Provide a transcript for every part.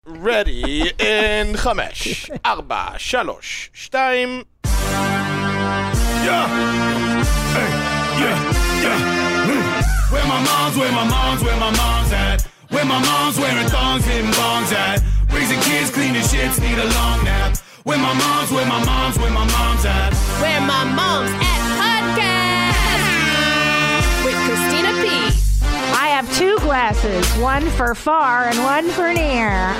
ready in 5, 4, 3, 2. Yeah. Hey, yeah. Where my mom's at? Where my mom's wearing thongs, hitting bongs at? Raising kids, cleaning shits, need a long nap. Where my mom's at? Where my mom's at podcast with Christina P. I have 2 glasses, one for far and one for near.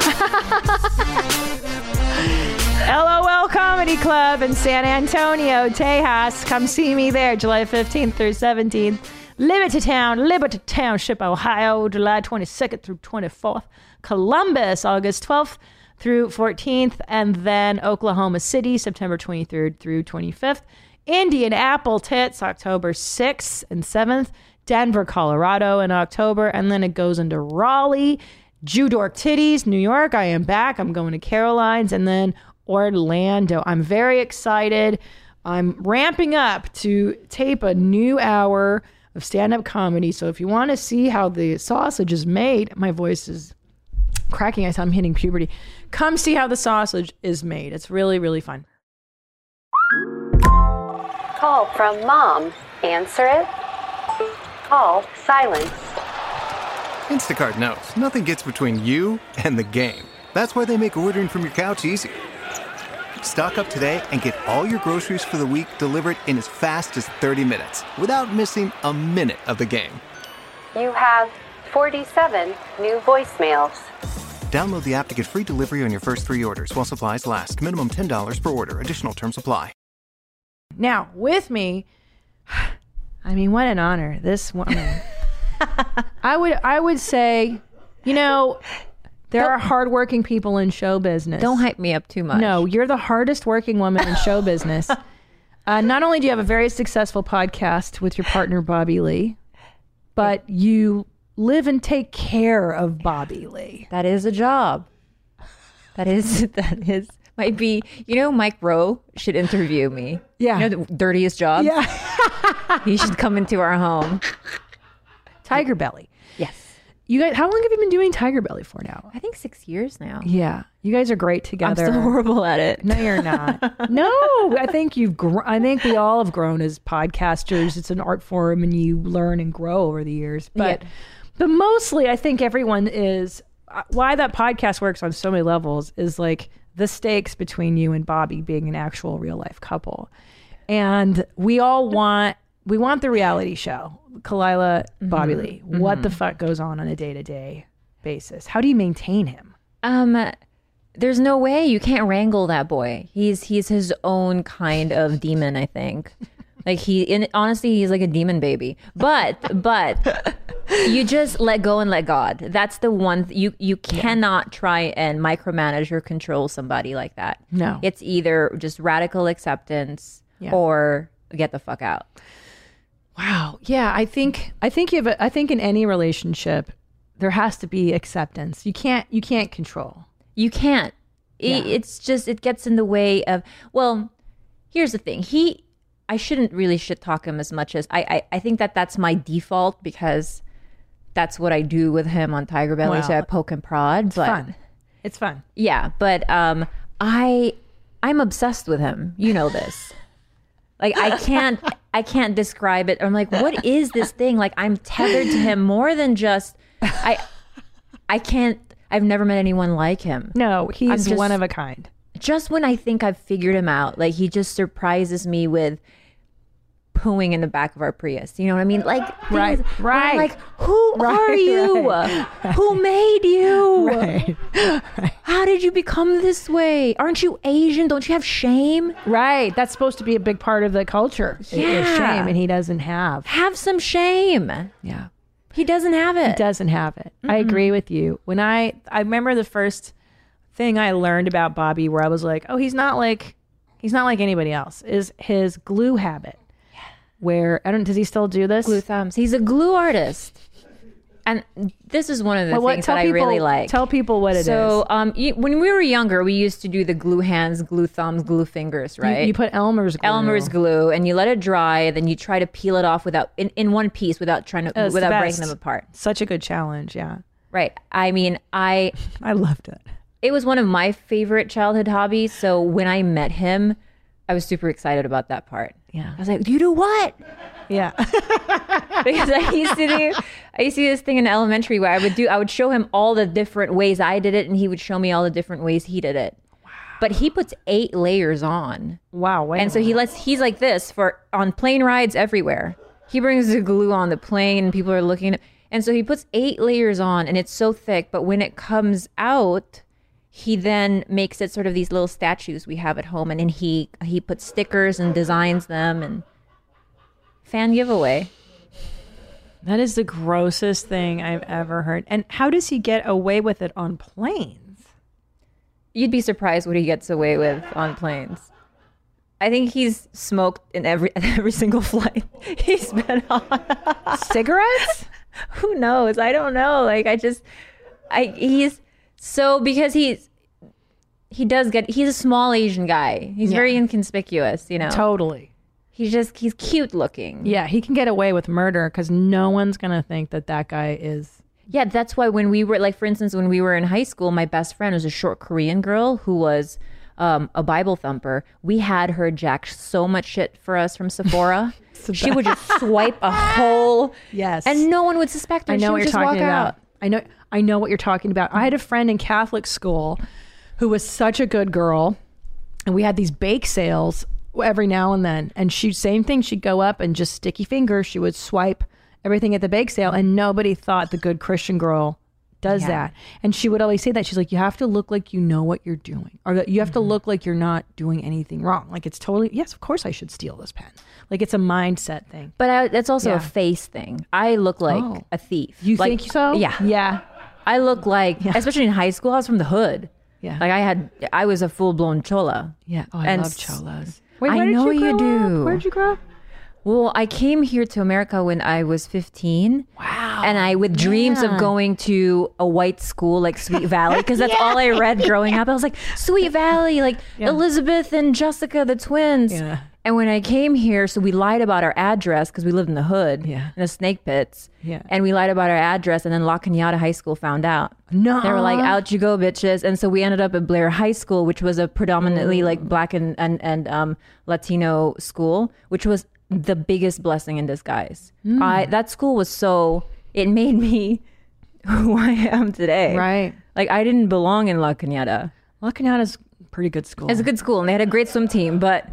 LOL Comedy Club in San Antonio, Tejas. Come see me there, July 15th through 17th. Liberty Township, Ohio, July 22nd through 24th. Columbus, August 12th through 14th. And then Oklahoma City, September 23rd through 25th. Indianapolis, Tits, October 6th and 7th. Denver, Colorado in October. And then it goes into Raleigh, Judork Titties, New York. I am back. I'm going to Caroline's. And then Orlando. I'm very excited. I'm ramping up to tape a new hour of stand-up comedy. So if you want to see how the sausage is made, my voice is cracking as I'm hitting puberty. Come see how the sausage is made. It's really, really fun. Call from mom. Answer it. Call silenced. Instacart knows nothing gets between you and the game. That's why they make ordering from your couch easy. Stock up today and get all your groceries for the week delivered in as fast as 30 minutes without missing a minute of the game. You have 47 new voicemails. Download the app to get free delivery on your first 3 orders while supplies last. Minimum $10 per order. Additional terms apply. Now, with me, I mean, what an honor. This woman. I would say, there are hardworking people in show business. Don't hype me up too much. No, you're the hardest working woman in show business. Not only do you have a very successful podcast with your partner, Bobby Lee, but you live and take care of Bobby Lee. That is a job. That is might be, Mike Rowe should interview me. Yeah. The dirtiest job. Yeah. He should come into our home. Tiger Belly. Yes. You guys, how long have you been doing Tiger Belly for now? I think 6 years now. Yeah. You guys are great together. I'm still horrible at it. No, you're not. No, I think I think we all have grown as podcasters. It's an art form and you learn and grow over the years. But mostly I think everyone is, why that podcast works on so many levels is like the stakes between you and Bobby being an actual real life couple. And we want the reality show. Kalila, Bobby Lee, what the fuck goes on a day-to-day basis? How do you maintain him? There's no way. You can't wrangle that boy. He's his own kind of demon, I think. Like honestly, he's like a demon baby. But you just let go and let God. That's the one. You cannot try and micromanage or control somebody like that. No. It's either just radical acceptance or get the fuck out. Wow. Yeah, I think in any relationship there has to be acceptance. You can't control. You can't. It's just, it gets in the way of, well, here's the thing. I shouldn't really shit talk him as much as I think that's my default because that's what I do with him on Tiger Belly. So I poke and prod. It's fun. Yeah, but I'm obsessed with him. You know this. Like I can't describe it. I'm like, what is this thing? Like I'm tethered to him more than just I've never met anyone like him. No, he's one of a kind. Just when I think I've figured him out, like he just surprises me with pooing in the back of our Prius. You know what I mean? Like right. I'm like, who are you? Who made you? Right. How did you become this way? Aren't you Asian? Don't you have shame? Right. That's supposed to be a big part of the culture. Yeah. Is shame, and he doesn't have. Have some shame. Yeah. He doesn't have it. He doesn't have it. I agree with you. When I remember the first thing I learned about Bobby where I was like, oh, he's not like anybody else, is his glue habit. Where does he still do this? Glue thumbs. He's a glue artist. And this is one of the things that I really like. Tell people what it is. So when we were younger, we used to do the glue hands, glue thumbs, glue fingers, right? You put Elmer's glue. And you let it dry, and then you try to peel it off in one piece without breaking them apart. Such a good challenge, yeah. Right. I mean, I loved it. it was one of my favorite childhood hobbies. So when I met him, I was super excited about that part. Yeah. I was like, you do what? Yeah. Because I used to do this thing in elementary where I would show him all the different ways I did it, and he would show me all the different ways he did it. Wow. But he puts 8 layers on. Wow. And so he's like this on plane rides everywhere. He brings the glue on the plane and people are looking. And so he puts 8 layers on and it's so thick. But when it comes out, he then makes it sort of these little statues we have at home. And then he puts stickers and designs them, and fan giveaway. That is the grossest thing I've ever heard. And how does he get away with it on planes? You'd be surprised what he gets away with on planes. I think he's smoked in every single flight he's been on. Cigarettes? Who knows? I don't know. Like he's so, because he's a small Asian guy. He's very inconspicuous, you know. Totally. He's cute looking. Yeah, he can get away with murder because no one's going to think that guy is. Yeah, that's why when we were, like, for instance, when we were in high school, my best friend was a short Korean girl who was a Bible thumper. We had her jack so much shit for us from Sephora. She would just swipe a whole... Yes. And no one would suspect her. I know what you're talking about. Out. I know what you're talking about. I had a friend in Catholic school who was such a good girl, and we had these bake sales every now and then, and same thing, she'd go up and just sticky fingers, she would swipe everything at the bake sale, and nobody thought the good Christian girl does that. And she would always say that. She's like, you have to look like you know what you're doing, or that you have to look like you're not doing anything wrong. Like, it's totally, yes, of course I should steal this pen. Like, it's a mindset thing. But it's also a face thing. I look like a thief. You like, think so? Yeah. Yeah. I look like, especially in high school, I was from the hood. Yeah. Like I was a full-blown chola. Yeah. Oh, I love cholas. Wait, I know you do. Where'd you grow up? Well, I came here to America when I was 15. Wow. And with dreams of going to a white school like Sweet Valley, because that's all I read growing up. I was like, Sweet Valley, like Elizabeth and Jessica, the twins. Yeah. And when I came here, so we lied about our address because we lived in the hood, in the snake pits. Yeah. And we lied about our address, and then La Cañada High School found out. No. They were like, out you go, bitches. And so we ended up at Blair High School, which was a predominantly like Black and Latino school, which was the biggest blessing in disguise. That school was it made me who I am today. Right. Like, I didn't belong in La Cañada. La Cañada's pretty good school. It's a good school, and they had a great swim team. But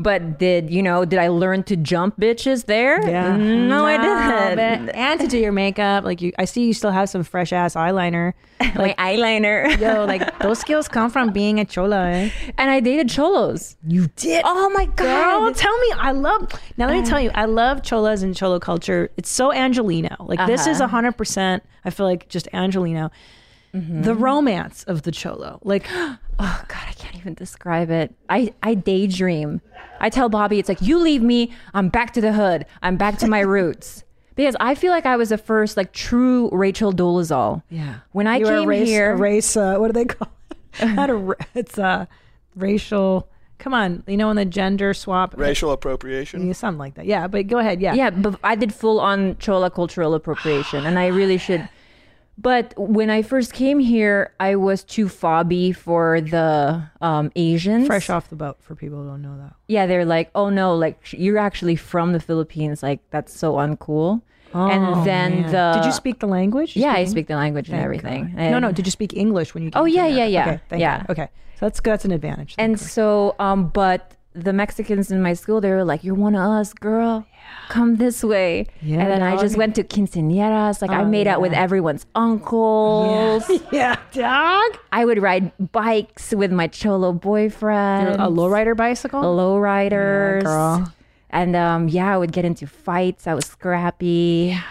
did I learn to jump bitches there? Yeah. No, I didn't. And to do your makeup, like I see you still have some fresh ass eyeliner. Like, my eyeliner. Yo, like those skills come from being a chola. Eh? And I dated cholos. You did? Oh my God! Girl, tell me. Now let me tell you, I love cholas and cholo culture. It's so Angelino. Like this is 100%. I feel like just Angelino. Mm-hmm. The romance of the cholo, like, oh God, I can't even describe it. I daydream. I tell Bobby, it's like, you leave me, I'm back to the hood. I'm back to my roots. Because I feel like I was the first, like, true Rachel Dolezal. Yeah. When I came here, what do they call it? It's racial. Come on, when the gender swap, racial appropriation, something like that. Yeah, but go ahead. Yeah, but I did full on chola cultural appropriation, and I really should. But when I first came here, I was too fobby for the Asians. Fresh off the boat, for people who don't know that. Yeah, they're like, oh no, like, you're actually from the Philippines. Like, that's so uncool. Oh, and then did you speak the language? I speak the language and everything. No. Did you speak English when you came? Oh yeah. Okay, okay. So that's an advantage. And so, but the Mexicans in my school, they were like, you're one of us, girl. Yeah. Come this way. Yeah, and then I just went to quinceañeras. Like, I made out with everyone's uncles. Yeah, dog. I would ride bikes with my cholo boyfriend. A lowrider bicycle? Lowriders. Yeah, girl. And I would get into fights. I was scrappy. Yeah.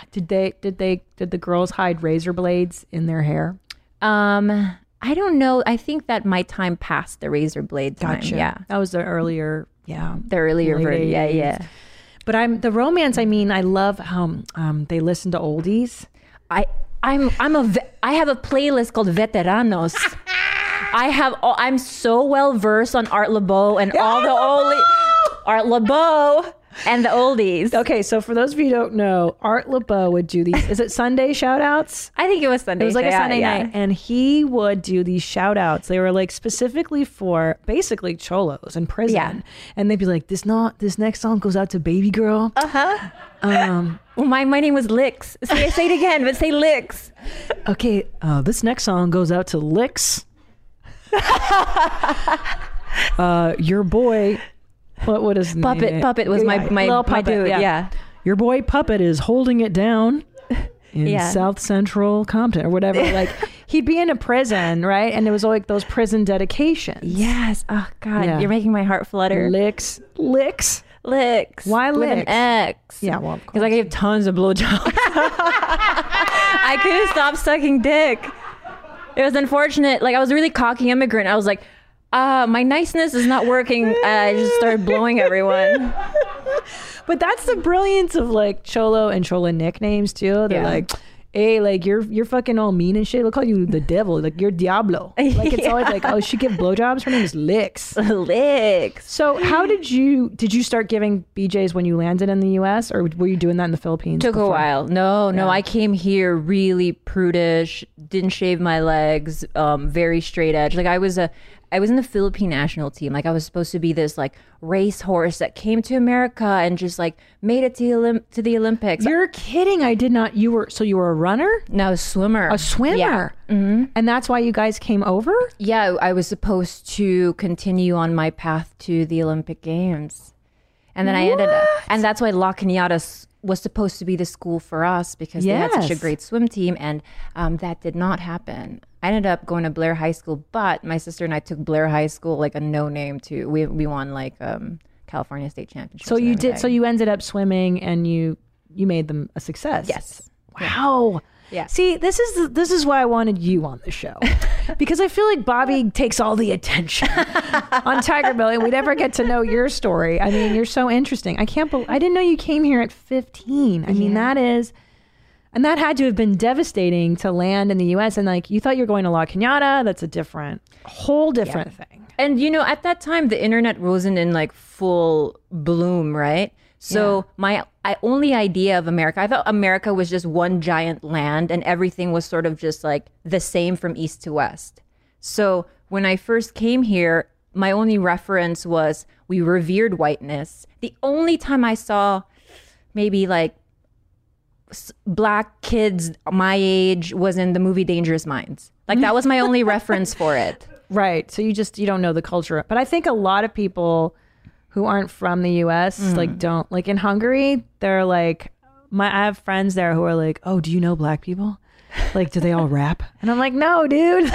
Did the girls hide razor blades in their hair? I don't know. I think that my time passed the razor blade time. Gotcha. Yeah. That was the earlier, the earlier version. Yeah. But the romance, I mean, I love how they listen to oldies. I have a playlist called Veteranos. I'm so well versed on Art Laboe and all the old Art Laboe. And the oldies. Okay, so for those of you who don't know, Art LeBeau would do these. Is it Sunday shout outs? I think it was Sunday. It was like a Sunday night. And he would do these shout outs. They were like specifically for basically cholos in prison. Yeah. And they'd be like, this next song goes out to Baby Girl. Well, my name was Licks. Say it again, but say Licks. Okay, this next song goes out to Licks. Your boy, what is his name? Puppet was my dude. Yeah. Your boy Puppet is holding it down in Yeah. South Central Compton or whatever. Like he'd be in a prison, right? And it was like those prison dedications. Yes. Oh God, Yeah. you're making my heart flutter. Licks. Licks. Why With Licks? an X. Yeah, well, of because I gave tons of blowjobs. I couldn't stop sucking dick. It was unfortunate. Like I was a really cocky immigrant. I was like, my niceness is not working. I just started blowing everyone. But that's the brilliance of like Cholo and Chola nicknames too. They're Yeah. like, hey, like you're fucking all mean and shit. They'll call you the devil. Like you're Diablo. Like it's always like, oh, she give blowjobs. Her name is Licks. Licks. So how did you start giving BJs when you landed in the U.S. or were you doing that in the Philippines? Took before? a while. No, Yeah. I came here really prudish, didn't shave my legs, very straight edge. Like I was in the Philippine national team. Like I was supposed to be this like racehorse that came to America and just like made it to the Olympics. You're kidding. I did not. You were a runner? No, a swimmer. A swimmer? Yeah. Mm-hmm. And that's why you guys came over? Yeah, I was supposed to continue on my path to the Olympic Games. And then I ended up, and that's why La Cañada was supposed to be the school for us because they had such a Yes. great swim team, and that did not happen. I ended up going to Blair High School, but my sister and I took Blair High School like a no name too. We won like California State Championships. So and you did. everything. So you ended up swimming and you made them a success. Yes. Wow. Yeah. See, this is why I wanted you on the show, because I feel like Bobby takes all the attention on Tiger Belly. We never get to know your story. I mean, you're so interesting. I didn't know you came here at 15. I mean, that had to have been devastating to land in the U.S. And like, you thought you were going to La Cañada. That's a whole different thing. And you know, at that time, the internet wasn't in like full bloom, right? So my only idea of America, I thought America was just one giant land and everything was sort of just like the same from east to west. So when I first came here, my only reference was we revered whiteness. The only time I saw maybe like black kids my age was in the movie Dangerous Minds. Like that was my only reference for it. Right. So you don't know the culture. But I think a lot of people who aren't from the US like don't, like in Hungary, they're like, I have friends there who are like, oh, do you know black people? Like, do they all rap? And I'm like, no, dude.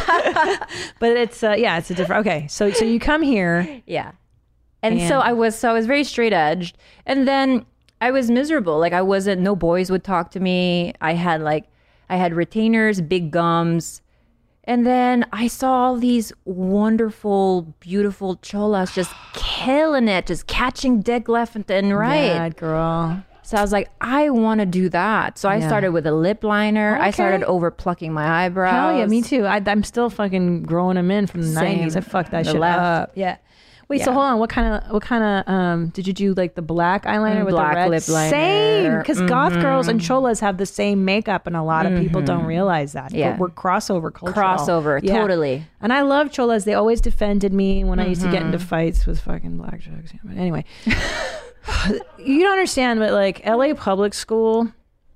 But it's it's a different. Okay. So you come here. Yeah. And so I was very straight edged. And then I was miserable. Like no boys would talk to me. I had retainers, big gums. And then I saw all these wonderful, beautiful cholas just killing it, just catching dick left and right. Bad girl. So I was like, I want to do that. So I started with a lip liner. I started over plucking my eyebrows. Hell yeah, me too. I'm still fucking growing them in from the Same. 90s. I fucked that The shit left. up. Yeah. Wait, so Yeah. hold on. What kind of did you do like the black eyeliner with Black the red? lip liner. Same, because goth girls and cholas have the same makeup, and a lot of people don't realize that. Yeah. But we're crossover culture. Crossover, totally. And I love cholas. They always defended me when I used to get into fights with fucking black chicks. But anyway, you don't understand, but like LA public school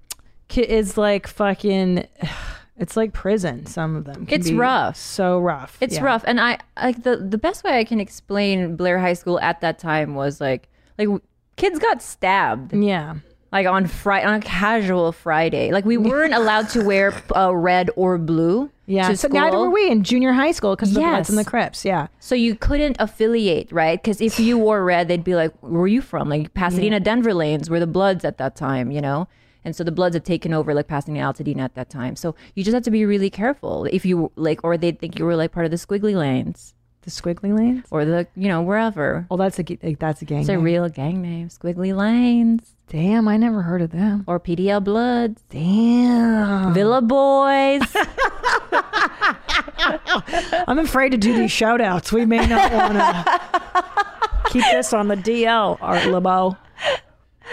is like fucking. It's like prison. Some of them. Can It's be rough. So rough. It's Yeah. rough. And I like the best way I can explain Blair High School at that time was like kids got stabbed. Yeah. Like on a casual Friday. Like we weren't allowed to wear red or blue Yeah. to So school. neither were we in junior high school because the Bloods Yes. and the Crips. Yeah. So you couldn't affiliate, right? Because if you wore red, they'd be like, where are you from? Like Pasadena, Denver lanes were the Bloods at that time, you know? And so the Bloods had taken over like Pasadena, Altadena at that time. So you just had to be really careful if you like, or they'd think you were like part of the squiggly lanes The squiggly lanes. or the, wherever. Well, that's a gang. It's a name. real gang name, squiggly lanes Damn, I never heard of them. or PDL Bloods, Damn. Villa Boys. I'm afraid to do these shout outs. We may not want to keep this on the DL, Art LeBeau.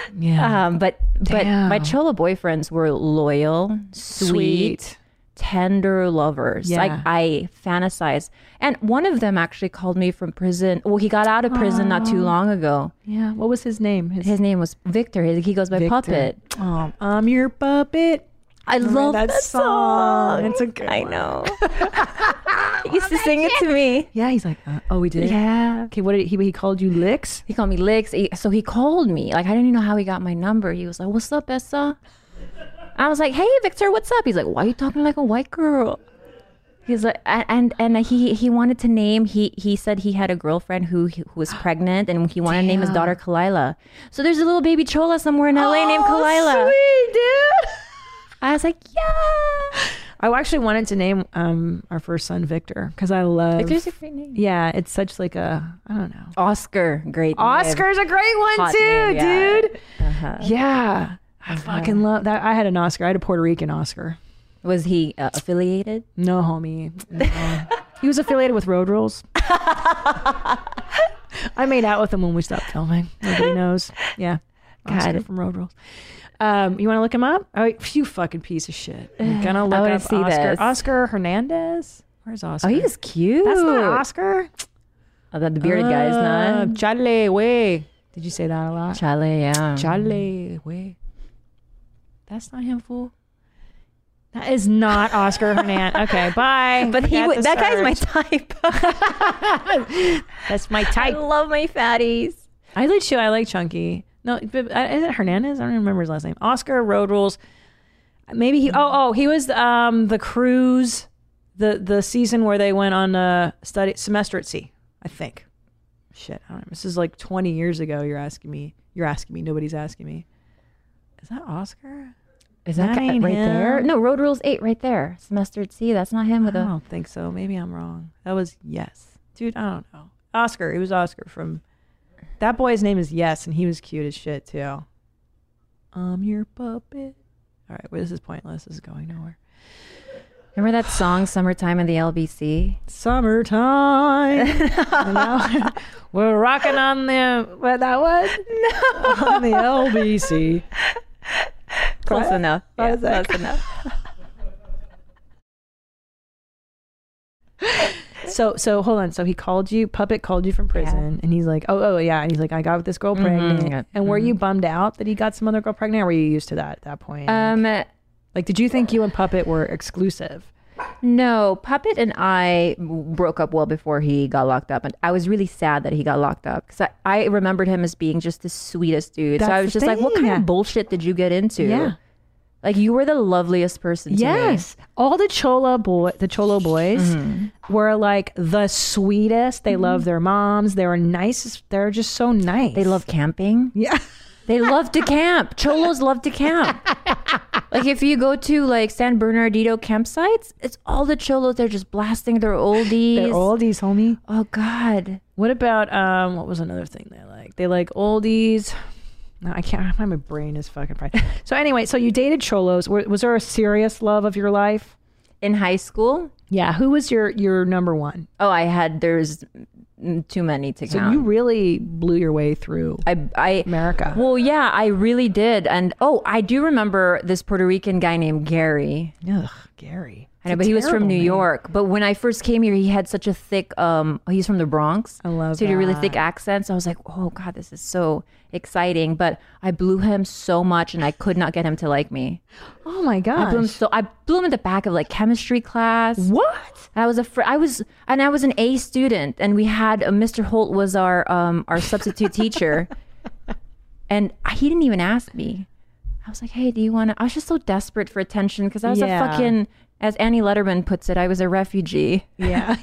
Yeah. But Damn. my cholo boyfriends were loyal, sweet, tender lovers. Yeah. Like I fantasize. And one of them actually called me from prison. Well, he got out of prison not too long ago. Yeah. What was his name? His name was Victor. He goes by Victor. Puppet. Oh, I'm your puppet. I love that song. It's a good I know. He used to sing it to me. Yeah, he's like, oh, we did? Yeah. Okay, what did he called you Licks? He called me Licks. So he called me. Like, I didn't even know how he got my number. He was like, what's up, Essa? I was like, hey, Victor, what's up? He's like, why are you talking like a white girl? He's like, and he wanted to name, he said he had a girlfriend who was pregnant and he wanted to name his daughter Kalila. So there's a little baby chola somewhere in LA named Kalila. Sweet, dude. I was like, yeah. I actually wanted to name our first son Victor because I love. Victor's a great name. Yeah, it's such like a, I don't know. Oscar, great name. Oscar's a great one Hot too, name, yeah. dude. Yeah. I fucking love that. I had an Oscar. I had a Puerto Rican Oscar. Was he affiliated? No, homie. No. He was affiliated with Road Rules. I made out with him when we stopped filming. Nobody knows. Yeah. Oscar from Road Rules. You want to look him up? Oh, you fucking piece of shit. I'm gonna look up see Oscar. this. Oscar Hernandez. Where's Oscar? Oh, he's cute. That's not Oscar. Oh, that the bearded guy is not. Chale, way. Did you say that a lot? Chale, yeah. Chale, way. That's not him, fool. That is not Oscar Hernandez. Okay, bye. But that guy's my type. That's my I type. love my fatties. I like Chunky. No, but is it Hernandez? I don't remember his last name. Oscar Road Rules. Maybe he. He was the cruise, the season where they went on a semester at sea. I think. Shit, I don't know. This is like 20 years ago. You're asking me. Nobody's asking me. Is that Oscar? Is that ain't right him. there? No, Road Rules 8 right there. Semester at sea. That's not him with I a. don't think so. Maybe I'm wrong. That was Yes. Dude, I don't know. Oscar. It was Oscar from. That boy's name is Yes, and he was cute as shit too. I'm your puppet. All right, well, this is pointless. This is going nowhere. Remember that song "Summertime" in the LBC? Summertime. And now we're rocking on the what that was? No, on the LBC. Close enough. Yeah, that? close enough. So hold on. So he called you, Puppet called you from prison, and he's like, oh yeah, and he's like, I got this girl pregnant. yeah. And were you bummed out that he got some other girl pregnant, or were you used to that at that point? Like, did you think you and Puppet were exclusive? No, Puppet and I broke up well before he got locked up, and I was really sad that he got locked up because I remembered him as being just the sweetest dude. So That's I was the just like, what thing. kind of bullshit did you get into? Yeah. Like, you were the loveliest person to me. Yes, all the Cholo boys were like the sweetest. They love their moms. They were nice. They're just so nice. They love camping. Yeah. They love to camp. Cholos love to camp. Like, if you go to like San Bernardino campsites, it's all the cholos. They're just blasting their oldies. They're oldies, homie. Oh God. What about what was another thing they like? They like oldies. No, I can't. My brain is fucking fried. So anyway, so you dated cholos. Was there a serious love of your life In high school? Yeah. Who was your number one? Oh, there's too many to So count. you really blew your way through America. Well, yeah, I really did. And I do remember this Puerto Rican guy named Gary. Ugh, Gary. I know, but he was from terrible New name. York. But when I first came here, he had such a thick, he's from the Bronx. I love So he had a really that. thick accent. So I was like, oh God, this is so exciting. But I blew him so much and I could not get him to like me. Oh my gosh. I blew him in the back of like chemistry class. What? I was I was an A student, and we had Mr. Holt was our substitute teacher, and he didn't even ask me. I was like, hey, do you want to? I was just so desperate for attention because I was a fucking, as Annie Letterman puts it, I was a refugee. Yeah.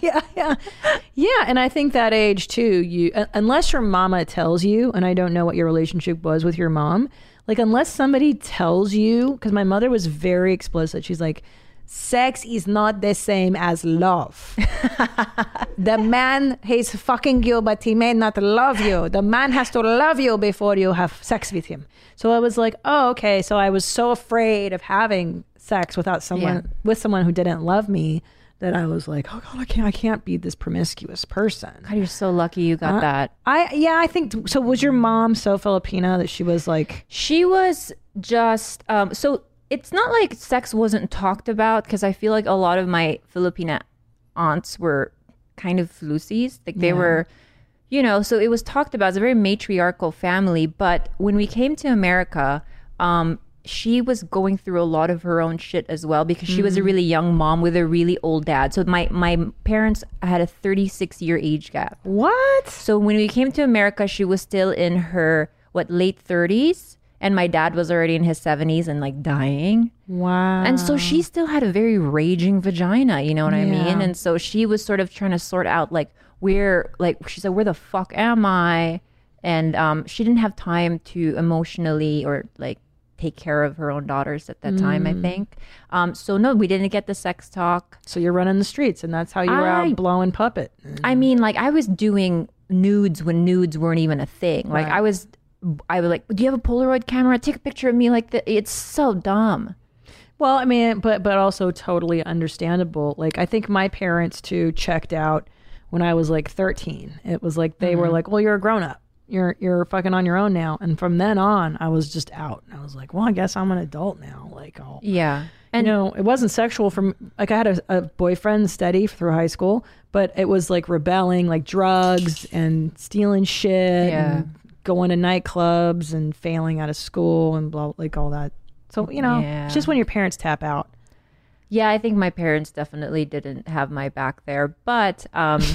And I think that age too, unless your mama tells you, and I don't know what your relationship was with your mom, like unless somebody tells you, because my mother was very explicit. She's like, sex is not the same as love. The man, he's fucking you, but he may not love you. The man has to love you before you have sex with him. So I was like, oh, okay. So I was so afraid of having sex with someone who didn't love me that I was like, oh God, I can't be this promiscuous person. God, you're so lucky you got that. I think so. Was your mom so Filipina that she was like? She was just so it's not like sex wasn't talked about, because I feel like a lot of my Filipina aunts were kind of flusies. Like they were, so it was talked about. It's a very matriarchal family. But when we came to America, she was going through a lot of her own shit as well, because she was a really young mom with a really old dad. So my parents had a 36-year age gap. What? So when we came to America, she was still in her late 30s, and my dad was already in his 70s and like dying. Wow. And so she still had a very raging vagina, you know what I mean? And so she was sort of trying to sort out she said, where the fuck am I? And she didn't have time to emotionally or like take care of her own daughters at that time, I think. So no, we didn't get the sex talk. So you're running the streets, and that's how you were out blowing puppet. I mean, like I was doing nudes when nudes weren't even a thing. Like I was like, do you have a Polaroid camera? Take a picture of me like that. It's so dumb. Well, I mean, but also totally understandable. Like I think my parents too checked out when I was like 13. It was like they were like, well, you're a grown up. You're fucking on your own now. And from then on, I was just out. I was like, well, I guess I'm an adult now. Like, and it wasn't sexual from like I had a boyfriend steady through high school, but it was like rebelling, like drugs and stealing shit and going to nightclubs and failing out of school and blah, like all that. So, it's just when your parents tap out. Yeah, I think my parents definitely didn't have my back there, but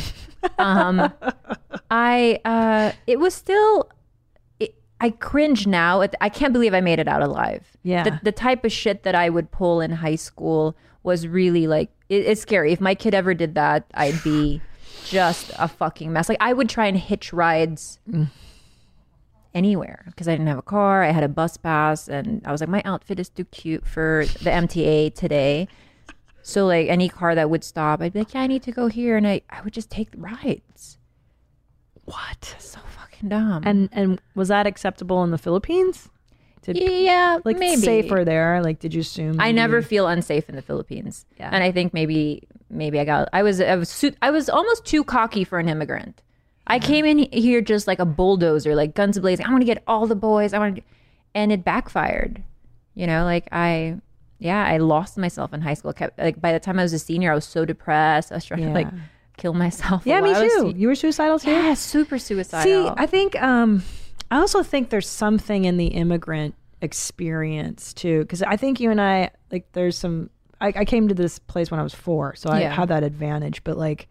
it was still, I cringe now. I can't believe I made it out alive. Yeah. The type of shit that I would pull in high school was really like, it's scary. If my kid ever did that, I'd be just a fucking mess. Like I would try and hitch rides anywhere because I didn't have a car. I had a bus pass and I was like, my outfit is too cute for the MTA today. So like any car that would stop, I'd be like, yeah, I need to go here. And I would just take rides. What? So fucking dumb. And was that acceptable in the Philippines? Yeah, like maybe. Safer there? Like, did you assume? I never feel unsafe in the Philippines. Yeah. And I think maybe I was almost too cocky for an immigrant. I came in here just like a bulldozer, like guns blazing. I want to get all the boys. And it backfired. I lost myself in high school. By the time I was a senior, I was so depressed. I was trying to like kill myself. Yeah, me too. You were suicidal too? Yeah, super suicidal. See, I think I also think there's something in the immigrant experience too, because I think you and I, like, there's some. I came to this place when I was 4, so I had that advantage. But like,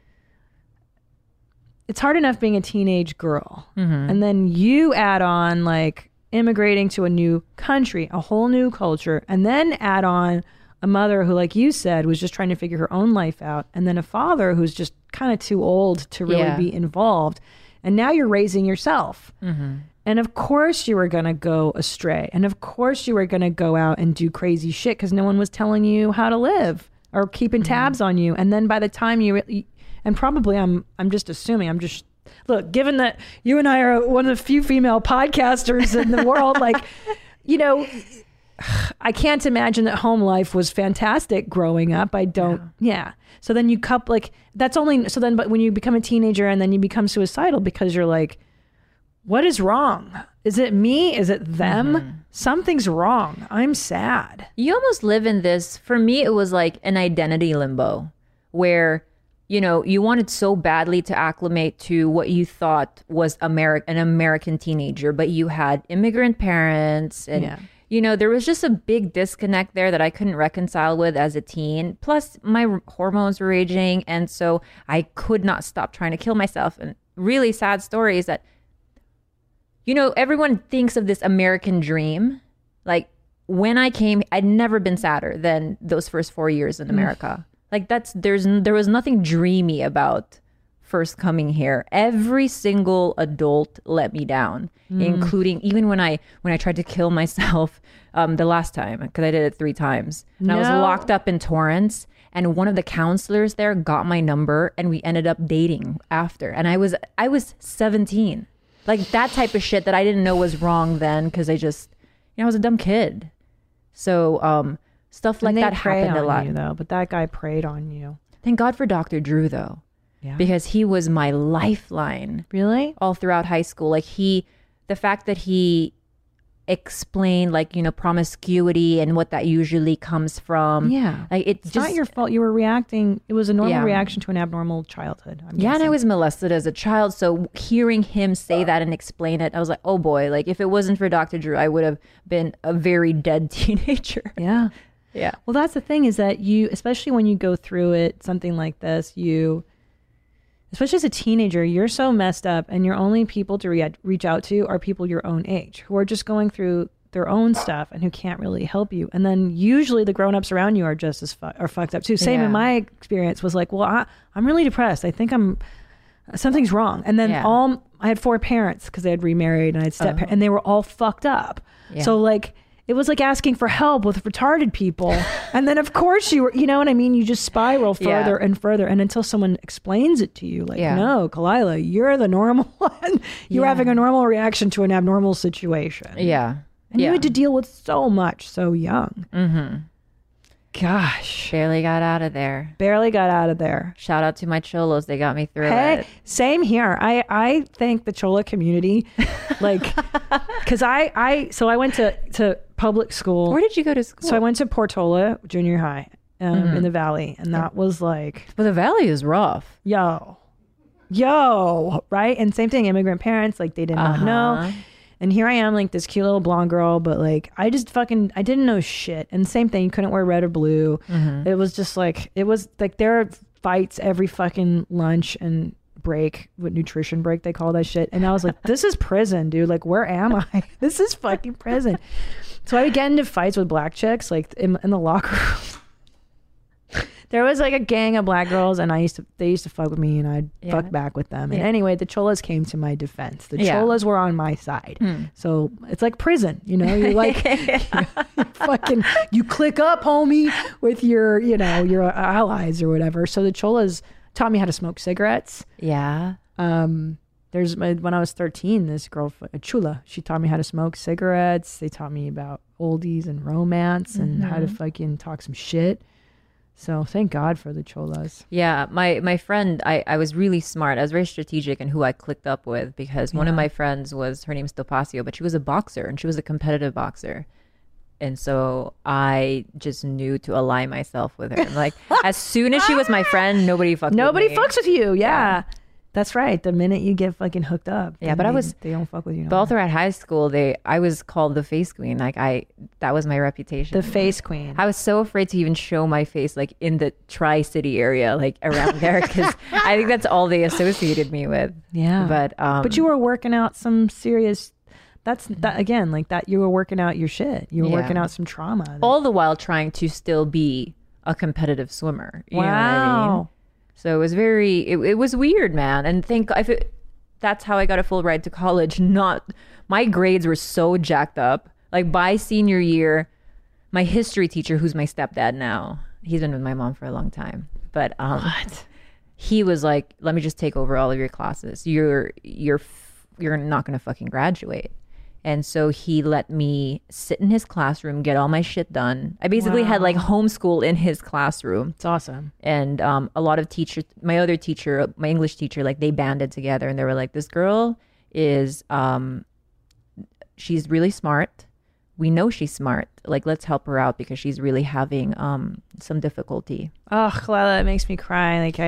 it's hard enough being a teenage girl, and then you add on like immigrating to a new country, a whole new culture, and then add on a mother who, like you said, was just trying to figure her own life out, and then a father who's just kind of too old to really be involved. And now you're raising yourself. And of course you were going to go astray. And of course you were going to go out and do crazy shit because no one was telling you how to live or keeping tabs on you. And then by the time and probably I'm just assuming, look, given that you and I are one of the few female podcasters in the world, like, I can't imagine that home life was fantastic growing up. I don't. Yeah. So then you but when you become a teenager and then you become suicidal because you're like, what is wrong? Is it me? Is it them? Something's wrong. I'm sad. You almost live in this, for me, it was like an identity limbo where, you wanted so badly to acclimate to what you thought was an American teenager, but you had immigrant parents and there was just a big disconnect there that I couldn't reconcile with as a teen. Plus, my hormones were raging, and so I could not stop trying to kill myself. And really sad story is that, everyone thinks of this American dream. Like, when I came, I'd never been sadder than those first 4 years in America. Like, there was nothing dreamy about first coming here. Every single adult let me down, including even when I tried to kill myself the last time, because I did it 3 times. And I was locked up in Torrance, and one of the counselors there got my number, and we ended up dating after. And I was 17. Like, that type of shit that I didn't know was wrong then, because I was a dumb kid. So Stuff like And they that prey happened a on lot. you, though. But that guy preyed on you. Thank God for Dr. Drew, though, Yeah. because he was my lifeline Really? all throughout high school. Like the fact that he explained like, promiscuity and what that usually comes from. Yeah. Like It's not your fault. You were reacting. It was a normal Yeah. reaction to an abnormal childhood. I'm Yeah, and I guessing. was molested as a child. So hearing him say that and explain it, I was like, oh boy, like if it wasn't for Dr. Drew, I would have been a very dead teenager. Yeah. Yeah. Well, that's the thing is that you, especially when you go through it, something like this, especially as a teenager, you're so messed up, and your only people to reach out to are people your own age who are just going through their own stuff and who can't really help you. And then usually the grown-ups around you are just as are fucked up too. Same in my experience was like, well, I'm really depressed. I think something's wrong. And then I had 4 parents because they had remarried, and I had step-parents, and they were all fucked up. Yeah. So like, it was like asking for help with retarded people. And then of course you know what I mean? You just spiral further and further. And until someone explains it to you, like, no, Kalila, you're the normal one. You're having a normal reaction to an abnormal situation. Yeah. And you had to deal with so much so young. Mm-hmm. Gosh. Barely got out of there. Barely got out of there. Shout out to my cholos. They got me through Hey, it. same here. I thank the Chola community. Like, because I went to public school. Where did you go to school? So I went to Portola Junior High in the Valley. And that was like... But the Valley is rough. Yo, right? And same thing, immigrant parents, like they did not know. And here I am, like this cute little blonde girl, but like I didn't know shit. And same thing, you couldn't wear red or blue. It was just like, there are fights every fucking lunch and break, what nutrition break they call that shit. And I was like, this is prison, dude. Like, where am I? This is fucking prison. So I would get into fights with black chicks, like in the locker room. There was like a gang of black girls, and they used to fuck with me, and I'd fuck back with them. And anyway, the Cholas came to my defense. The Cholas were on my side. So it's like prison, You're like, you click up, homie, with your allies or whatever. So the Cholas taught me how to smoke cigarettes. Yeah. When I was 13, this girl, a Chula, she taught me how to smoke cigarettes. They taught me about oldies and romance and how to fucking talk some shit. So thank God for the Cholas. Yeah, my friend, I was really smart. I was very strategic in who I clicked up with, because one of my friends her name's Topacio, but she was a boxer, and she was a competitive boxer. And so I just knew to align myself with her. Like, as soon as she was my friend, nobody fucks with you. Yeah. That's right. The minute you get fucking hooked up. Yeah, but they don't fuck with you. But all throughout high school, I was called the face queen. Like that was my reputation. The face queen. I was so afraid to even show my face, like in the Tri-City area, like around there, because I think that's all they associated me with. Yeah. But you were working out some serious. That again, like that. You were working out your shit. You were working out some trauma. All the while trying to still be a competitive swimmer. You know what I mean? So it was it was weird, man. And that's how I got a full ride to college. My grades were so jacked up. Like by senior year, my history teacher, who's my stepdad now, he's been with my mom for a long time. But he was like, let me just take over all of your classes. You're not going to fucking graduate. And so he let me sit in his classroom, get all my shit done. I basically had like homeschool in his classroom. It's awesome. And a lot of teachers, my English teacher, like they banded together and they were like, this girl is, she's really smart. We know she's smart. Like, let's help her out because she's really having some difficulty. Oh, Kalila, it makes me cry. Like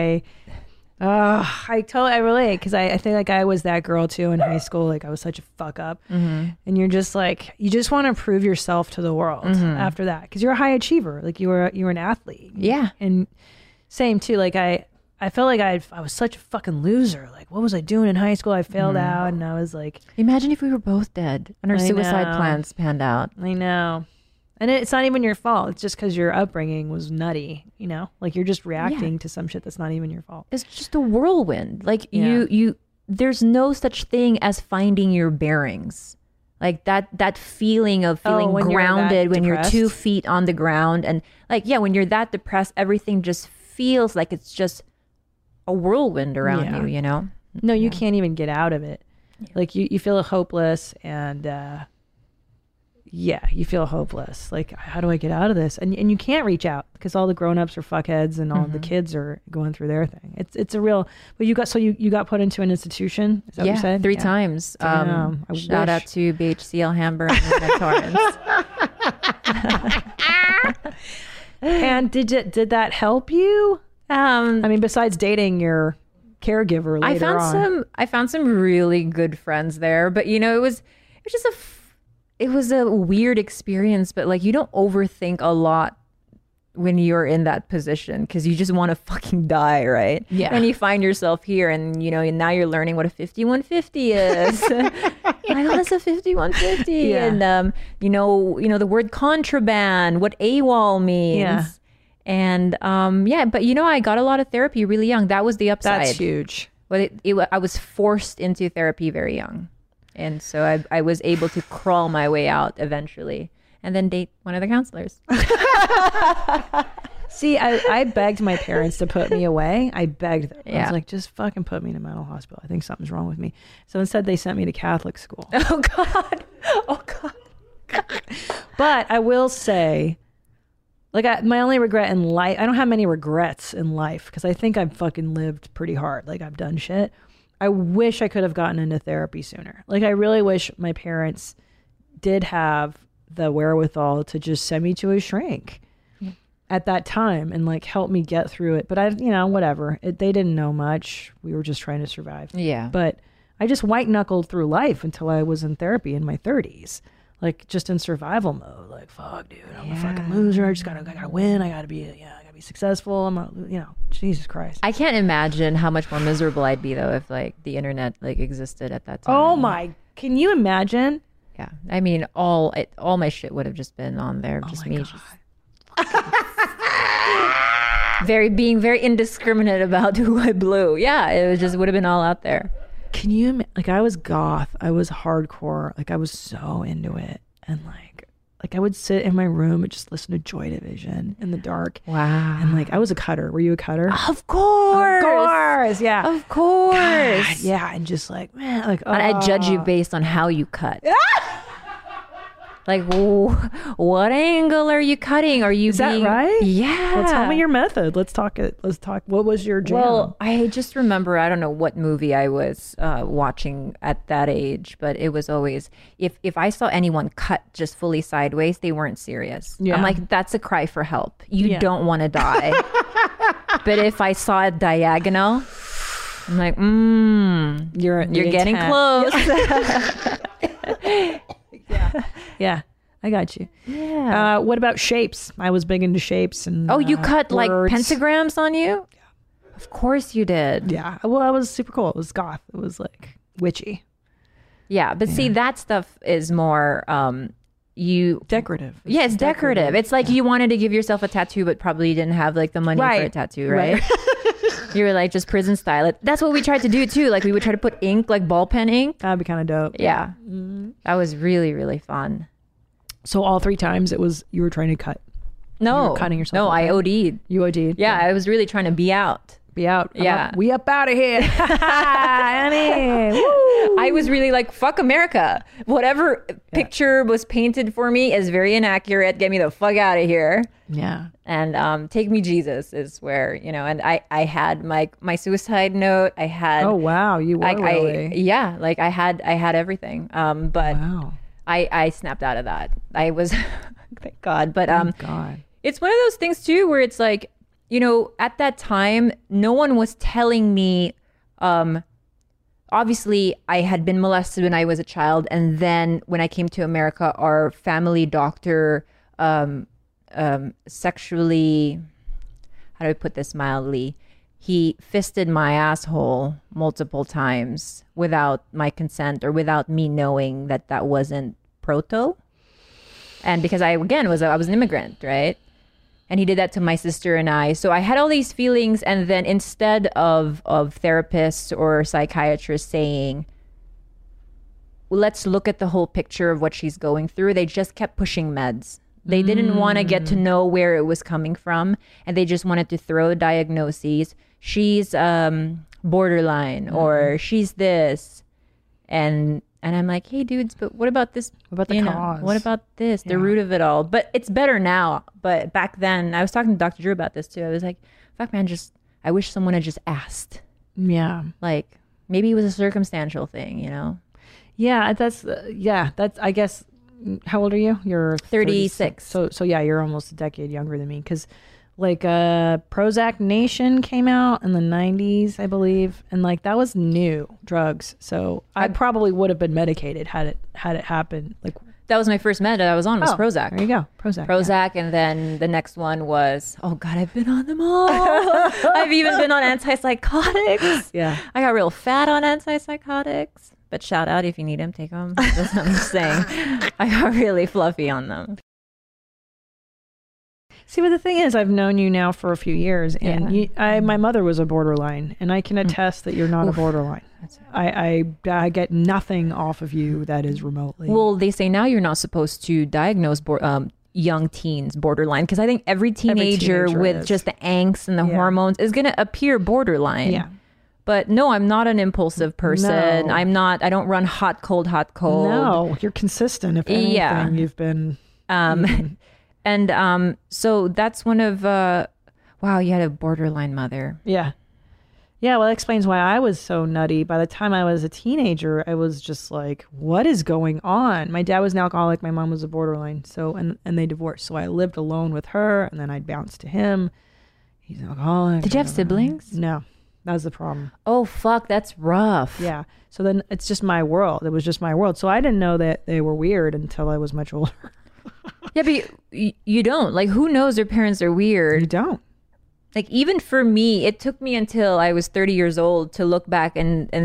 I relate, because I think like I was that girl too in high school. Like I was such a fuck up, and you're just like, you just want to prove yourself to the world after that, because you're a high achiever. Like you were an athlete. Yeah. And same too. Like I felt like I was such a fucking loser. Like what was I doing in high school? I failed out, and I was like, imagine if we were both dead and our suicide plans panned out. I know. And it's not even your fault. It's just because your upbringing was nutty, Like you're just reacting to some shit that's not even your fault. It's just a whirlwind. Like you there's no such thing as finding your bearings. Like that feeling of feeling grounded when you're 2 feet on the ground, and like when you're that depressed, everything just feels like it's just a whirlwind around you, No, you can't even get out of it. Like you feel hopeless, and yeah, you feel hopeless. Like, how do I get out of this? And you can't reach out because all the grown-ups are fuckheads and all the kids are going through their thing. It's a real. But you got put into an institution. Is that what you said? 3 times. Damn, I Shout out wish. to BHCL Hamburg and Torrance. And did that help you? I mean, besides dating your caregiver later I found some really good friends there, but you know, it was just it was a weird experience, but like you don't overthink a lot when you're in that position because you just want to fucking die, right? Yeah. And you find yourself here, and you know, now you're learning what a 5150 is. Like, oh, that's a 5150, Yeah. and you know the word contraband, what AWOL means. Yeah. And but you know, I got a lot of therapy really young. That was the upside. That's huge. But I was forced into therapy very young. And so I was able to crawl my way out eventually and then date one of the counselors. See, I begged my parents to put me away. I begged them. I Yeah. was like, just fucking put me in a mental hospital. I think something's wrong with me. So instead, they sent me to Catholic school. Oh, God. Oh, God. But I will say, like, my only regret in life, I don't have many regrets in life because I think I've fucking lived pretty hard. Like, I've done shit. I wish I could have gotten into therapy sooner. Like, I really wish my parents did have the wherewithal to just send me to a shrink at that time and like help me get through it. But whatever. They didn't know much. We were just trying to survive. Yeah. But I just white knuckled through life until I was in therapy in my 30s. Like, just in survival mode. Like, fuck, dude, I'm a fucking loser. I gotta win. I gotta be successful. Jesus Christ. I can't imagine how much more miserable I'd be, though, if like the internet like existed at that time. Oh my, can you imagine? Yeah. I mean, all my shit would have just been on there. Just me. Just being very indiscriminate about who I blew. Yeah. It would have been all out there. Can you, like, I was goth. I was hardcore. Like, I was so into it. And like I would sit in my room and just listen to Joy Division in the dark. Wow. And like, I was a cutter. Were you a cutter? Of course. Of course. Yeah. Of course. God, yeah. And just like, man, like, And I judge you based on how you cut. Like, what angle are you cutting? Are you Is that right? Yeah. Well, tell me your method. Let's talk. What was your jam? Well, I just remember, I don't know what movie I was watching at that age, but it was always, if I saw anyone cut just fully sideways, they weren't serious. Yeah. I'm like, that's a cry for help. You Yeah. don't want to die. But if I saw it diagonal, I'm like, you're getting close. Yeah, I got you. Yeah. What about shapes? I was big into shapes and. Oh, you cut like words. pentagrams on you? Yeah. Of course you did. Yeah. Well, I was super cool. It was goth. It was like witchy. Yeah, but see, that stuff is more Decorative. Yeah, it's decorative. It's like you wanted to give yourself a tattoo, but probably didn't have like the money for a tattoo, right? You were like, just prison style. That's what we tried to do too. Like we would try to put ink, like ball pen ink. That'd be kind of dope. Yeah, that was really, really fun. So all 3 times you were trying to cut. No, You were cutting yourself No, up, I right? OD'd. You OD'd. Yeah, I was really trying to be out. Be out. Yeah. We up out of here. Honey. Woo. I was really like, fuck America. Whatever picture was painted for me is very inaccurate. Get me the fuck out of here. Yeah. And Take Me Jesus is where, and I had my suicide note. I had Oh wow, you were really. yeah, like I had everything. But Wow. I snapped out of that. I was thank God. But Thank God. it's one of those things too where it's like, at that time, no one was telling me, obviously I had been molested when I was a child. And then when I came to America, our family doctor, sexually, how do I put this mildly? He fisted my asshole multiple times without my consent or without me knowing that wasn't proto. And because I was an immigrant, right? And he did that to my sister and I. So I had all these feelings. And then instead of therapists or psychiatrists saying, well, let's look at the whole picture of what she's going through, they just kept pushing meds. They didn't want to get to know where it was coming from. And they just wanted to throw diagnoses. She's borderline or she's this. And And I'm like, hey, dudes, but what about this? What about the you know, cause? what about this? The Yeah. root of it all. But it's better now. But back then, I was talking to Dr. Drew about this too. I was like, fuck, man, I wish someone had just asked. Yeah. Like, maybe it was a circumstantial thing, you know? Yeah, that's I guess. How old are you? You're 36. So yeah, you're almost a decade younger than me because like Prozac Nation came out in the 90s, I believe, and like that was new drugs. So I probably would have been medicated had it happened. Like That was my first med that I was on was Prozac. There you go, Prozac. Prozac, and then the next one was, oh God, I've been on them all. I've even been on antipsychotics. Yeah. I got real fat on antipsychotics. But shout out if you need them, take them. That's what I'm just saying. I got really fluffy on them. See, but the thing is, I've known you now for a few years, and my mother was a borderline, and I can attest that you're not a borderline. I get nothing off of you that is remotely. Well, they say now you're not supposed to diagnose young teens borderline, because I think every teenager with is. just the angst and the hormones is going to appear borderline. Yeah. But no, I'm not an impulsive person. No. I don't run hot, cold, hot, cold. No, you're consistent. If anything, Yeah. you've been. And so that's one of, wow, you had a borderline mother. Yeah. Yeah, well, that explains why I was so nutty. By the time I was a teenager, I was just like, what is going on? My dad was an alcoholic. My mom was a borderline. So, and they divorced. So I lived alone with her, and then I'd bounce to him. He's an alcoholic. Did you have siblings? No, that was the problem. Oh, fuck, that's rough. Yeah. So then it's just my world. It was just my world. So I didn't know that they were weird until I was much older. Yeah, but you don't. Like, who knows their parents are weird? You don't. Like, even for me, it took me until I was 30 years old to look back and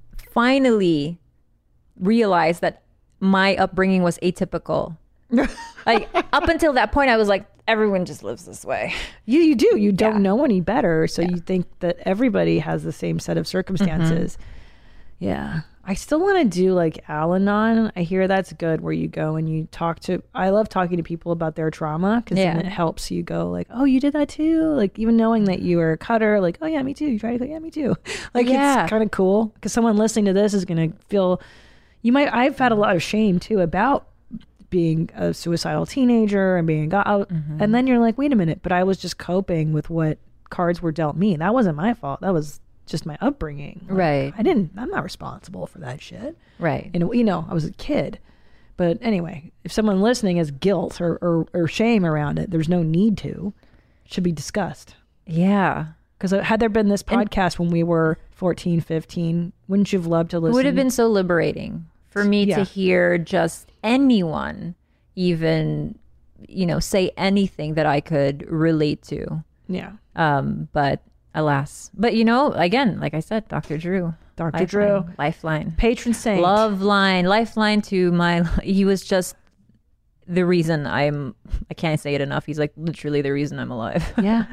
finally realize that my upbringing was atypical. Like, up until that point, I was like, everyone just lives this way. You do. You don't know any better. So you think that everybody has the same set of circumstances. Yeah. I still want to do like Al-Anon. I hear that's good, where you go and you talk to, I love talking to people about their trauma, because then it helps you go like, oh, you did that too. Like, even knowing that you were a cutter, like, oh yeah, me too. You tried to go, yeah, me too. Like, it's kind of cool, because someone listening to this is going to feel, I've had a lot of shame too about being a suicidal teenager and being out. And then you're like, wait a minute, but I was just coping with what cards were dealt me. That wasn't my fault. That was just my upbringing. Like, right. I'm not responsible for that shit. Right. And I was a kid. But anyway, if someone listening has guilt or shame around it, there's no need to. It should be discussed. Yeah. Because had there been this podcast when we were 14, 15, wouldn't you have loved to listen? It would have been so liberating for me to hear just anyone even, say anything that I could relate to. Yeah. But alas. But again, like I said, Dr. Drew. Dr. Drew. Lifeline. Patron saint. Love line. Lifeline to he was just the reason I can't say it enough. He's like literally the reason I'm alive. Yeah.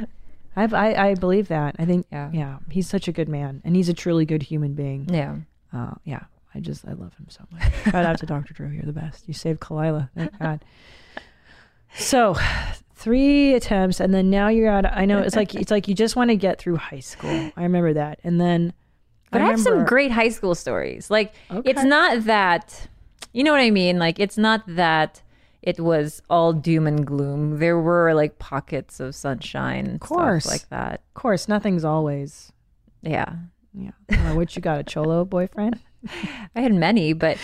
I believe that. I think, he's such a good man, and he's a truly good human being. Yeah. Yeah. I love him so much. Shout out to Dr. Drew. You're the best. You saved Kalila. Thank God. So 3 attempts, and then now you're out. I know it's like you just want to get through high school. I remember that. And then But I have some great high school stories. Like, it's not that, you know what I mean? Like, it's not that it was all doom and gloom. There were like pockets of sunshine, of course, stuff like that. Of course, nothing's always. Yeah. What, you got a cholo boyfriend? I had many, but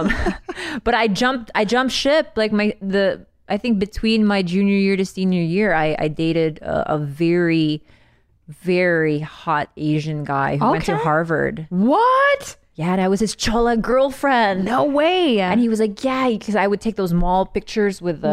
I jumped ship. Like I think between my junior year to senior year, I dated a very, very hot Asian guy who went to Harvard. What? Yeah, and I was his chola girlfriend. No way. And he was like, yeah, because I would take those mall pictures with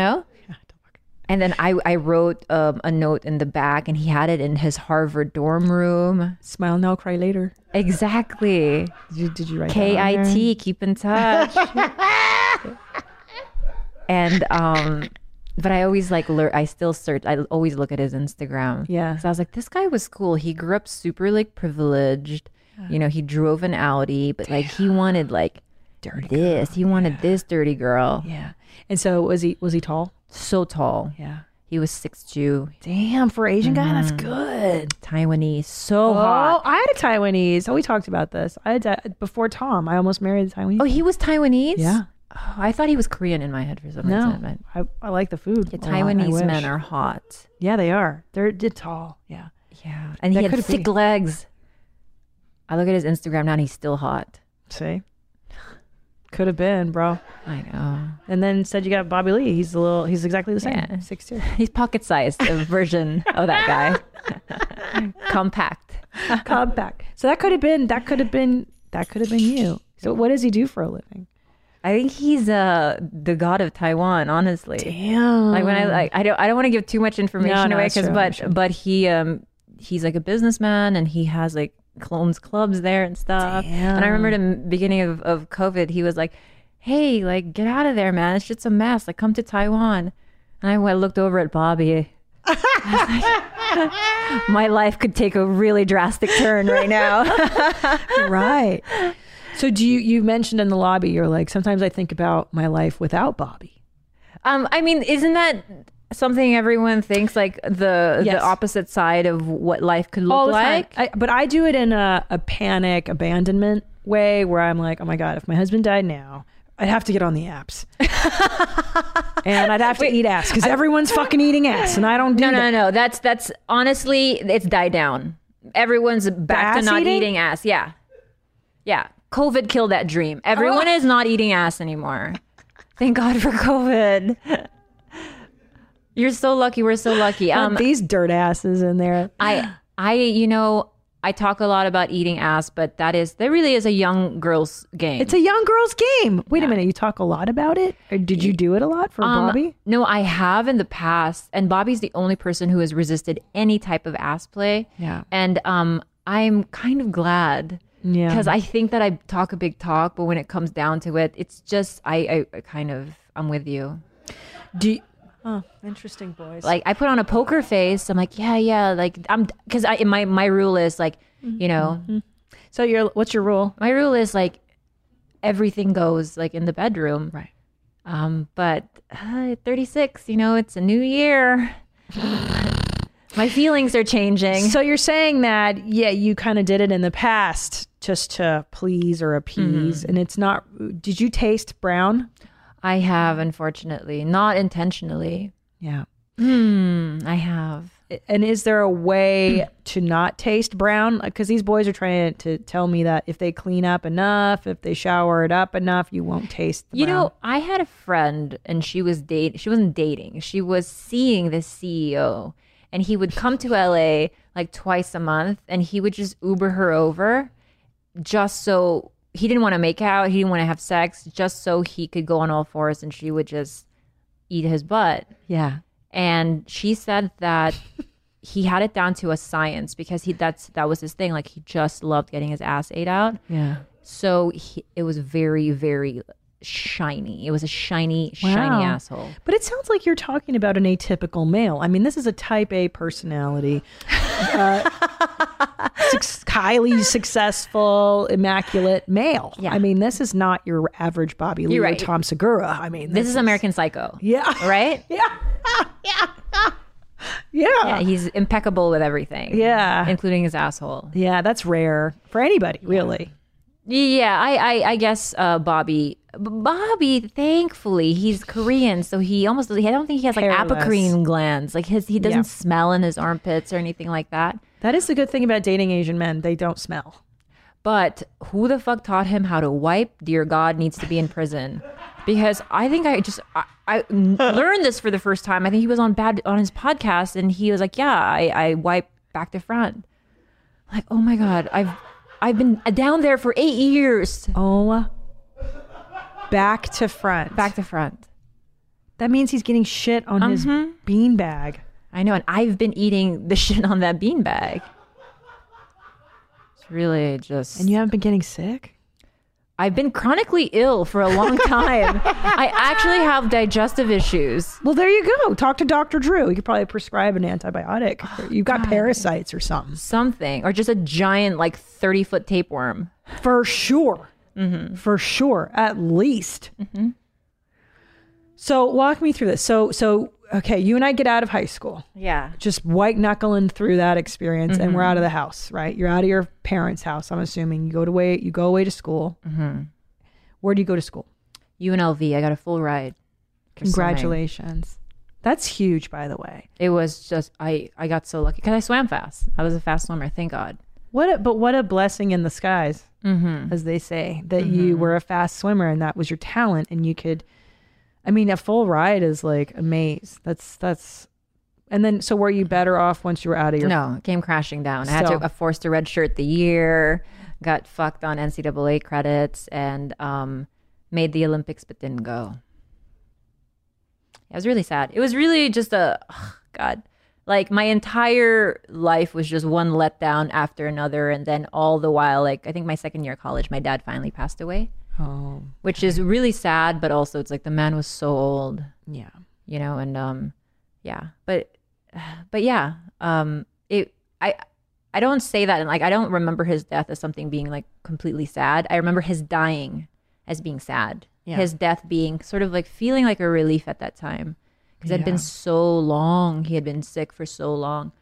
And then I wrote a note in the back, and he had it in his Harvard dorm room. Smile now, cry later. Exactly. Did you write KIT, keep in touch. And but I always I still search. I always look at his Instagram. Yeah. So I was like, this guy was cool. He grew up super privileged. He drove an Audi, but he wanted dirty this. Girl. He wanted this dirty girl. Yeah. And so was he tall? So tall. Yeah. He was 6'2". Damn, for Asian guy, that's good. Taiwanese, so hot. I had a Taiwanese. Oh, we talked about this. I had before Tom. I almost married a Taiwanese. Oh, he was Taiwanese? Yeah. Oh, I thought he was Korean in my head for some No, reason. But I like the food. the a lot, I Taiwanese wish. men are hot. Yeah, they are. They're tall. Yeah. Yeah. And That he had could be. thick legs. I look at his Instagram now and he's still hot. See? Could have been, bro. I know. And then instead you got Bobby Lee. He's exactly the same. Yeah. 6'2". He's pocket-sized, a version of that guy. Compact. Compact. So that could have been you. So what does he do for a living? I think he's the god of Taiwan, honestly. Damn. Like when I don't want to give too much information No, away that's true. but he's like a businessman and he has like owns clubs there and stuff. Damn. And I remember in the beginning of COVID, he was like, "Hey, like get out of there, man. It's just a mess. Like come to Taiwan." And I looked over at Bobby. My life could take a really drastic turn right now. Right. So you mentioned in the lobby, you're like, sometimes I think about my life without Bobby. I mean, isn't that something everyone thinks, like the Yes. opposite side of what life could look All the like? time. But I do it in a panic abandonment way where I'm like, oh my God, if my husband died now, I'd have to get on the apps. And I'd have to eat ass because everyone's fucking eating ass and I don't do that. No. That's honestly, it's died down. Everyone's back to Ass not eating? eating ass. Yeah. COVID killed that dream. Everyone is not eating ass anymore. Thank God for COVID. You're so lucky. We're so lucky. These dirt asses in there. I talk a lot about eating ass, but there really is a young girl's game. It's a young girl's game. Wait a minute. You talk a lot about it? Or did you do it a lot for Bobby? No, I have in the past, and Bobby's the only person who has resisted any type of ass play. Yeah. And I'm kind of glad. Yeah. Because I think that I talk a big talk, but when it comes down to it, it's just I'm with you. Interesting, boys. Like I put on a poker face. I'm like, yeah. Like because my rule is like, you know, So what's your rule? my rule is like everything goes like in the bedroom. Right. But 36, it's a new year. My feelings are changing. So you're saying that, you kind of did it in the past just to please or appease, and it's not. Did you taste brown? I have, unfortunately, not intentionally. Yeah. I have. And is there a way to not taste brown? Because these boys are trying to tell me that if they clean up enough, if they shower it up enough, you won't taste the brown. I had a friend and she wasn't dating. She was seeing this CEO and he would come to LA like twice a month and he would just Uber her over just so he didn't want to make out. He didn't want to have sex just so he could go on all fours and she would just eat his butt. Yeah. And she said that he had it down to a science because that was his thing. Like he just loved getting his ass ate out. Yeah. So it was very, very shiny. It was a shiny asshole. But it sounds like you're talking about an atypical male. I mean, this is a type A personality. Highly successful, immaculate male. Yeah. I mean, this is not your average Bobby Lee You're or right. Tom Segura. I mean, This is American Psycho. Yeah. Right? Yeah. Yeah, he's impeccable with everything. Yeah. Including his asshole. Yeah, that's rare for anybody, really. Yeah, I guess Bobby, thankfully, he's Korean, so I don't think he has like Hairless. apocrine glands. Like he doesn't Yeah. smell in his armpits or anything like that. That is the good thing about dating Asian men. They don't smell. But who the fuck taught him how to wipe? Dear God, needs to be in prison. Because I think I learned this for the first time. I think he was on his podcast and he was like, yeah, I wipe back to front. Like, oh my God, I've been down there for 8 years. Oh, back to front. Back to front. That means he's getting shit on his beanbag. I know, and I've been eating the shit on that beanbag. It's really just... And you haven't been getting sick? I've been chronically ill for a long time. I actually have digestive issues. Well, there you go. Talk to Dr. Drew. He could probably prescribe an antibiotic. You've got parasites or something. Something. Or just a giant, like, 30-foot tapeworm. For sure. For sure. At least. So walk me through this. So okay, you and I get out of high school. Yeah. Just white knuckling through that experience, and we're out of the house, right? You're out of your parents' house. I'm assuming you go away to school. Where do you go to school? UNLV. I got a full ride. for swimming. Congratulations. That's huge, by the way. It was just I got so lucky because I swam fast. I was a fast swimmer, thank God. What a blessing in the skies, as they say, that you were a fast swimmer and that was your talent, and you could. I mean, a full ride is like a maze. That's. And then, so were you better off once you were out of your? No, it came crashing down. I forced to redshirt the year, got fucked on NCAA credits, and made the Olympics but didn't go. It was really sad. It was really just God. Like, my entire life was just one letdown after another. And then all the while, like, I think my second year of college, my dad finally passed away. Oh. Which is really sad, but also it's like the man was so old. Yeah. You know, and yeah. But yeah. I don't say that, and like I don't remember his death as something being like completely sad. I remember his dying as being sad. Yeah. His death being sort of like feeling like a relief at that time. Because it had been so long. He had been sick for so long.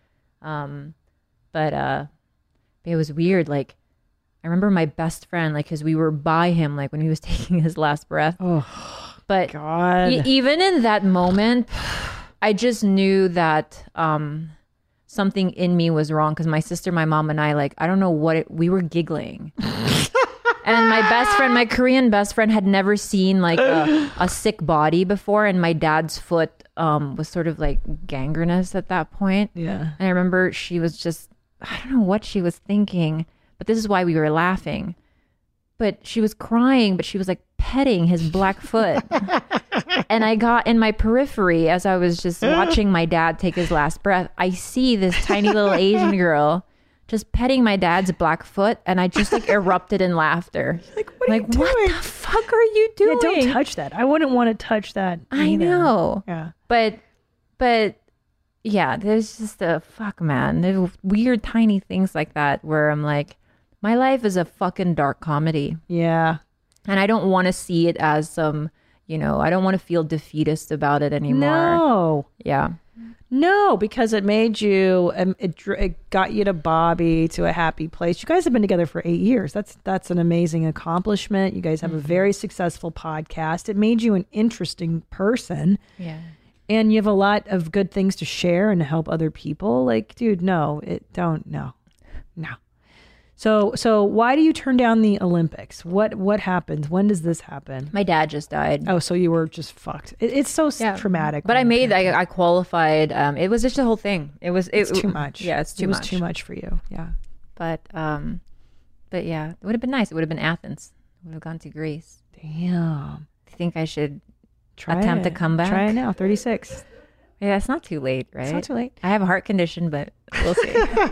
But it was weird. Like, I remember my best friend, like, because we were by him, like, when he was taking his last breath. Oh, but God. Even in that moment, I just knew that something in me was wrong. Because my sister, my mom, and I, like, I don't know we were giggling. And my best friend, my Korean best friend, had never seen like a sick body before. And my dad's foot was sort of like gangrenous at that point. Yeah. And I remember she was just, I don't know what she was thinking, but this is why we were laughing. But she was crying, but she was like petting his black foot. And I got in my periphery as I was just watching my dad take his last breath. I see this tiny little Asian girl just petting my dad's black foot, and I just like erupted in laughter. Like, what are you doing? What the fuck are you doing? Yeah, don't touch that. I wouldn't want to touch that either. I know. Yeah. But yeah, there's just man. There's weird tiny things like that where I'm like, my life is a fucking dark comedy. Yeah. And I don't want to see it as some, I don't want to feel defeatist about it anymore. No. Yeah. No, because it made you, it got you to Bobby, to a happy place. You guys have been together for 8 years. That's an amazing accomplishment. You guys have a very successful podcast. It made you an interesting person. Yeah. And you have a lot of good things to share and to help other people. Like, dude, no. So why do you turn down the Olympics? What happens? When does this happen? My dad just died. Oh, so you were just fucked. It's so traumatic. But I qualified. It was just a whole thing. It's too much. Yeah, it's too much. It was too much for you. Yeah. But yeah, it would have been nice. It would have been Athens. I would have gone to Greece. Damn. I think I should attempt to come back. Try it now. 36. Yeah, it's not too late, right? It's not too late. I have a heart condition, but we'll see.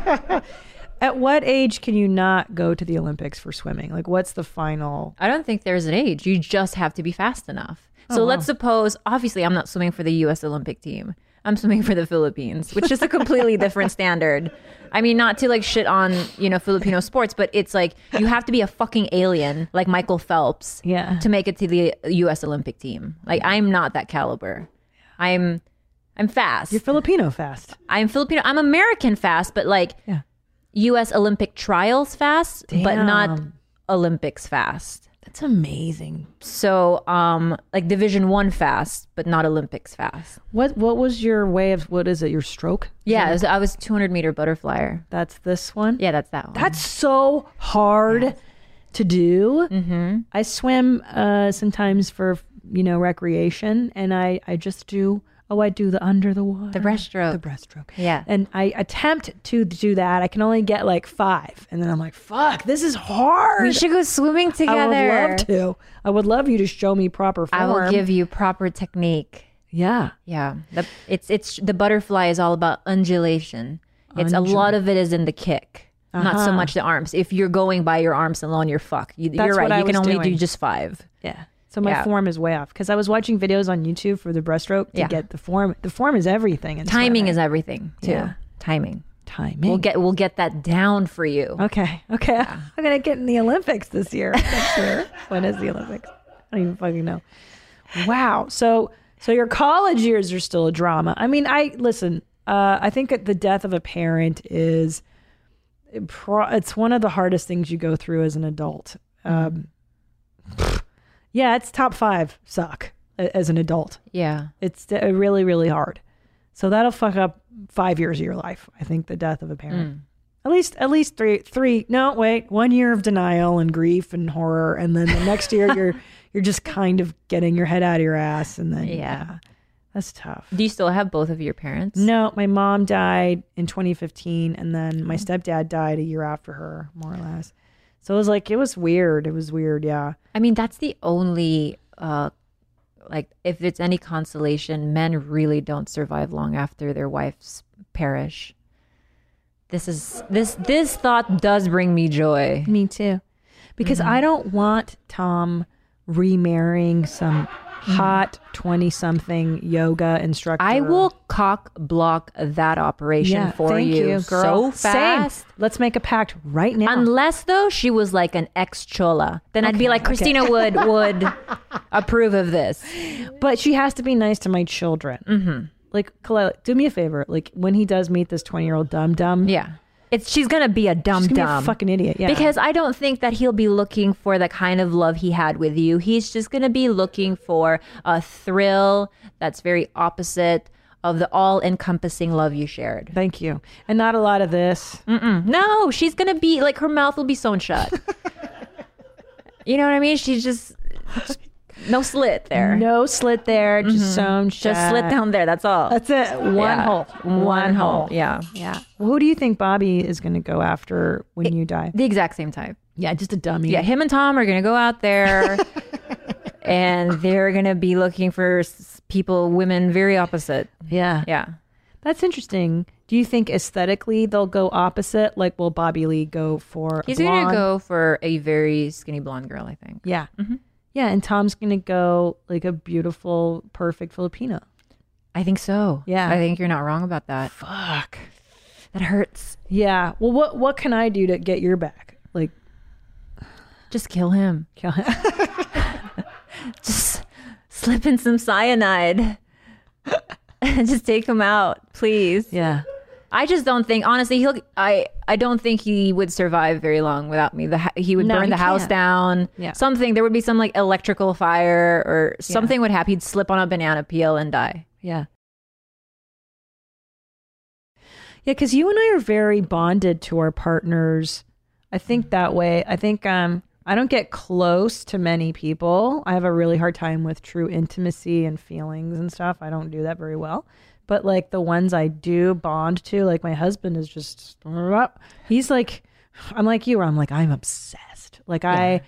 At what age can you not go to the Olympics for swimming? Like, what's the final? I don't think there's an age. You just have to be fast enough. So let's suppose, obviously, I'm not swimming for the U.S. Olympic team. I'm swimming for the Philippines, which is a completely different standard. I mean, not to like shit on, Filipino sports, but it's like you have to be a fucking alien like Michael Phelps to make it to the U.S. Olympic team. Like, I'm not that caliber. I'm fast. You're Filipino fast. I'm Filipino. I'm American fast, but like... Yeah. U.S. Olympic trials fast, but not Olympics fast. That's amazing. So, like Division I fast, but not Olympics fast. What was your way of, what is it, your stroke? Yeah, I was 200-meter butterflyer. That's this one? Yeah, that's that one. That's so hard to do. Mm-hmm. I swim sometimes for, recreation, and I just do... I do the under the water. The breaststroke. The breaststroke. Yeah. And I attempt to do that. I can only get like 5. And then I'm like, fuck, this is hard. We should go swimming together. I would love you to show me proper form. I will give you proper technique. Yeah. Yeah. It's the butterfly is all about undulation. It's a lot of it is in the kick. Not so much the arms. If you're going by your arms alone, you're fucked. You're right. You can only do just 5. Yeah. So my form is way off because I was watching videos on YouTube for the breaststroke to get the form. The form is everything. Timing is everything too. Yeah. Timing. We'll get that down for you. Okay. Yeah. I'm gonna get in the Olympics this year. Next year. When is the Olympics? I don't even fucking know. Wow. So So your college years are still a drama. I mean, I think the death of a parent is it's one of the hardest things you go through as an adult. Yeah, it's top 5 suck as an adult. Yeah. It's really, really hard. So that'll fuck up 5 years of your life. I think the death of a parent. At least three. No, wait, 1 year of denial and grief and horror, and then the next year you're just kind of getting your head out of your ass, and then yeah, that's tough. Do you still have both of your parents? No, my mom died in 2015, and then my stepdad died a year after her, more or less. So it was weird. It was weird, yeah. I mean, that's the only like if it's any consolation, men really don't survive long after their wives perish. This thought does bring me joy. Me too. Because I don't want Tom remarrying some hot 20-something yoga instructor. I will cock block that operation for thank you, girl. So fast. Same. Let's make a pact right now. Unless though she was like an ex-chola, then I'd be like, Christina would approve of this. But she has to be nice to my children. Mm-hmm. Like, Kalila, do me a favor. Like, when he does meet this 20-year-old dum-dum. Yeah. She's going to be a She's gonna be a fucking idiot, yeah. Because I don't think that he'll be looking for the kind of love he had with you. He's just going to be looking for a thrill that's very opposite of the all-encompassing love you shared. Thank you. And not a lot of this. No, she's going to be, like, her mouth will be sewn shut. You know what I mean? She's just no slit there. No slit there, just sewn shut. Just slit down there, that's all. That's it. One hole. One hole. Yeah. Yeah. Well, who do you think Bobby is going to go after when you die? The exact same type. Yeah, just a dummy. Yeah, him and Tom are going to go out there and they're going to be looking for women very opposite. Yeah. Yeah. That's interesting. Do you think aesthetically they'll go opposite? Like, will Bobby Lee go for He's a blonde? going to go for a very skinny blonde girl, I think. Yeah. Yeah, and Tom's going to go like a beautiful, perfect Filipino. I think so. Yeah. I think you're not wrong about that. Fuck. That hurts. Yeah. Well, what can I do to get your back? Like, just kill him. kill him. Just slip in some cyanide. Just take him out, please. Yeah. I just don't think, honestly, I don't think he would survive very long without me. He would burn the house down. Yeah. Something, there would be some like electrical fire or something would happen. He'd slip on a banana peel and die. Yeah. Yeah, because you and I are very bonded to our partners. I think that way. I think I don't get close to many people. I have a really hard time with true intimacy and feelings and stuff. I don't do that very well. But like the ones I do bond to, like my husband is just, he's like, I'm like you, where I'm like, I'm obsessed. Like I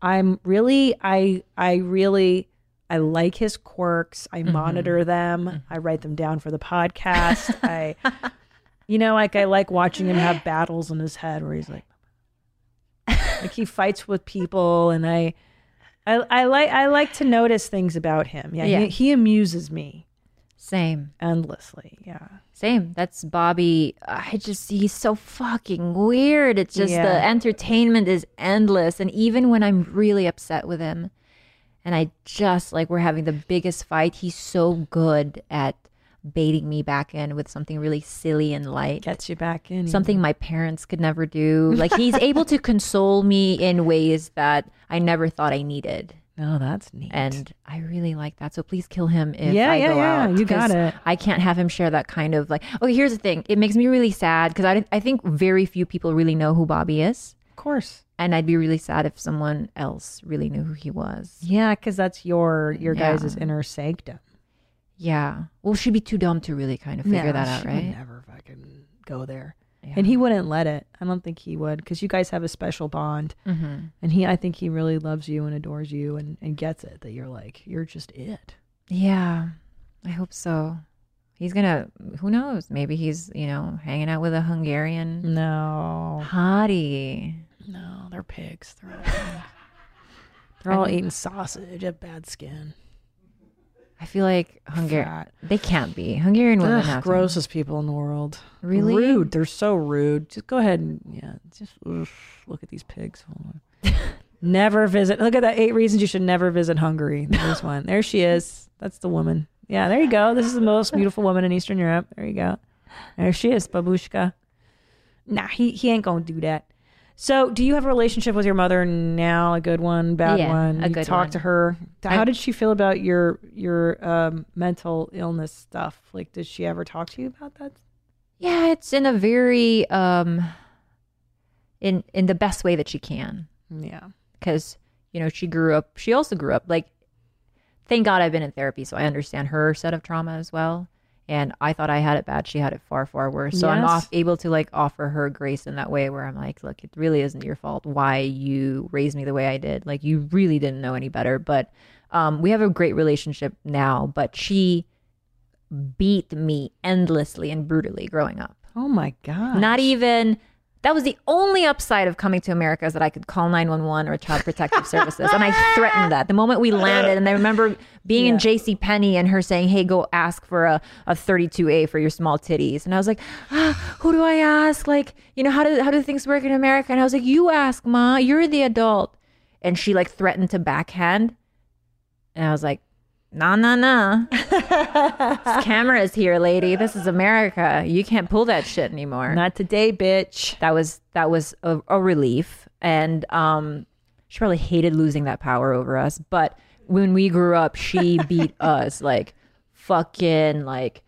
like his quirks. I monitor them. I write them down for the podcast. I like watching him have battles in his head where he's like he fights with people, and I like to notice things about him. Yeah. He amuses me. Same. Endlessly, yeah. Same. That's Bobby. He's so fucking weird. It's just the entertainment is endless. And even when I'm really upset with him and I just like we're having the biggest fight, he's so good at baiting me back in with something really silly and light. Gets you back in. Something my parents could never do. Like he's able to console me in ways that I never thought I needed. Oh, that's neat. And I really like that. So please kill him if I go out. You got it. I can't have him share that kind of like, okay, here's the thing. It makes me really sad because I think very few people really know who Bobby is. Of course. And I'd be really sad if someone else really knew who he was. Yeah, because that's your guys' inner sanctum. Yeah. Well, she'd be too dumb to really kind of figure that out, right? Would never fucking go there. Yeah. And he wouldn't let it. I don't think he would, because you guys have a special bond. Mm-hmm. And I think he really loves you and adores you and gets it, that you're just it. Yeah, I hope so. He's gonna, who knows? Maybe he's, hanging out with a Hungarian hottie. No, they're pigs. They're all eating sausage, have bad skin. I feel like they can't be. Hungarian women have grossest people in the world. Really? Rude. They're so rude. Just go ahead and, look at these pigs. Hold on. Never visit. Look at that 8 reasons you should never visit Hungary. There's one. There she is. That's the woman. Yeah, there you go. This is the most beautiful woman in Eastern Europe. There you go. There she is, babushka. Nah, he ain't gonna do that. So, do you have a relationship with your mother now? A good one, bad one? A good Talk one. to her. How did she feel about your mental illness stuff? Like, did she ever talk to you about that? Yeah, it's in a very in the best way that she can. Yeah. Because, she also grew up, like, thank God I've been in therapy, so I understand her set of trauma as well. And I thought I had it bad. She had it far, far worse. So I'm able to, like, offer her grace in that way where I'm like, look, it really isn't your fault why you raised me the way I did. Like, you really didn't know any better. But we have a great relationship now, but she beat me endlessly and brutally growing up. Oh, my God. Not even... That was the only upside of coming to America is that I could call 911 or Child Protective Services. And I threatened that the moment we landed. And I remember being in JCPenney and her saying, hey, go ask for a 32A for your small titties. And I was like, who do I ask? Like, how do things work in America? And I was like, you ask, Ma, you're the adult. And she like threatened to backhand. And I was like, nah. This camera is here, lady. This is America. You can't pull that shit anymore. Not today, bitch. That was a relief. And she probably hated losing that power over us. But when we grew up, she beat us like fucking like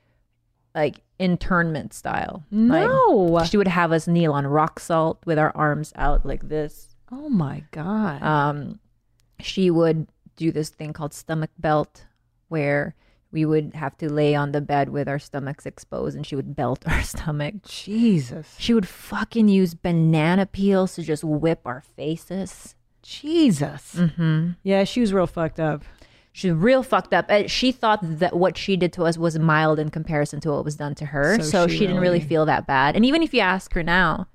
internment style. No. Like, she would have us kneel on rock salt with our arms out like this. Oh my God. She would do this thing called stomach belt, where we would have to lay on the bed with our stomachs exposed, and she would belt our stomach. Jesus. She would fucking use banana peels to just whip our faces. Jesus. Mm-hmm. Yeah, she was real fucked up. She's real fucked up. She thought that what she did to us was mild in comparison to what was done to her. So she didn't really feel that bad. And even if you ask her now,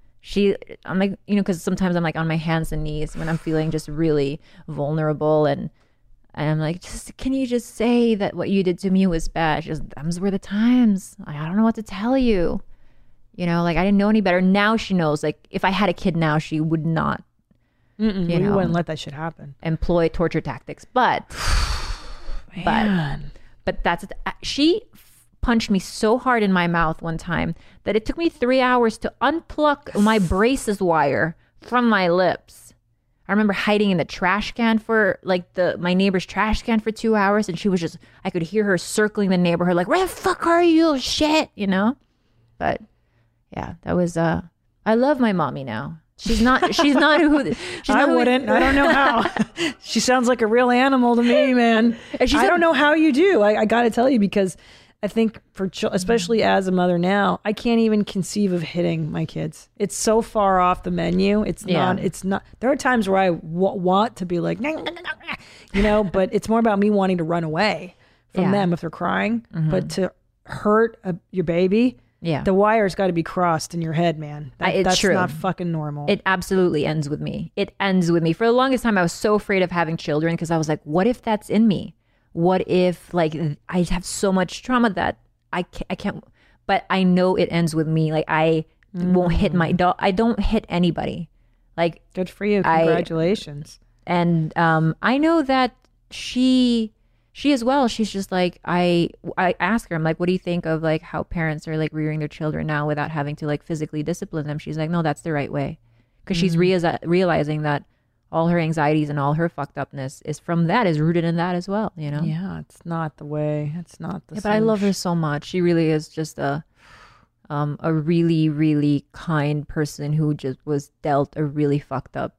I'm like, because sometimes I'm like on my hands and knees when I'm feeling just really vulnerable, and I'm like, can you just say that what you did to me was bad? She goes, those were the times. Like, I don't know what to tell you. Like, I didn't know any better. Now she knows. Like, if I had a kid now, she would not, you wouldn't let that shit happen. Employ torture tactics. But that's she punched me so hard in my mouth one time that it took me 3 hours to unplug my braces wire from my lips. I remember hiding in the trash can for my neighbor's trash can for 2 hours, and she was I could hear her circling the neighborhood like, where the fuck are you, shit, But yeah, that was I love my mommy now. She's not who I wouldn't. I don't know how. She sounds like a real animal to me, man. I don't know how you do. I got to tell you, because I think especially as a mother now, I can't even conceive of hitting my kids. It's so far off the menu. It's not. There are times where I want to be like, but it's more about me wanting to run away from them if they're crying. Mm-hmm. But to hurt your baby, the wire's got to be crossed in your head, man. That's true. Not fucking normal. It absolutely ends with me. It ends with me. For the longest time, I was so afraid of having children because I was like, what if that's in me? What if I have so much trauma that I can't, but I know it ends with me. Like, I won't hit my dog. I don't hit anybody. Like, good for you. Congratulations. And I know that she as well, she's just like, I ask her, I'm like, what do you think of like how parents are like rearing their children now without having to like physically discipline them? She's like, no, that's the right way. Because she's realizing that all her anxieties and all her fucked upness is rooted in that as well, Yeah, it's not the way. It's not the. Yeah, but I love her so much. She really is just a really, really kind person who just was dealt a really fucked up,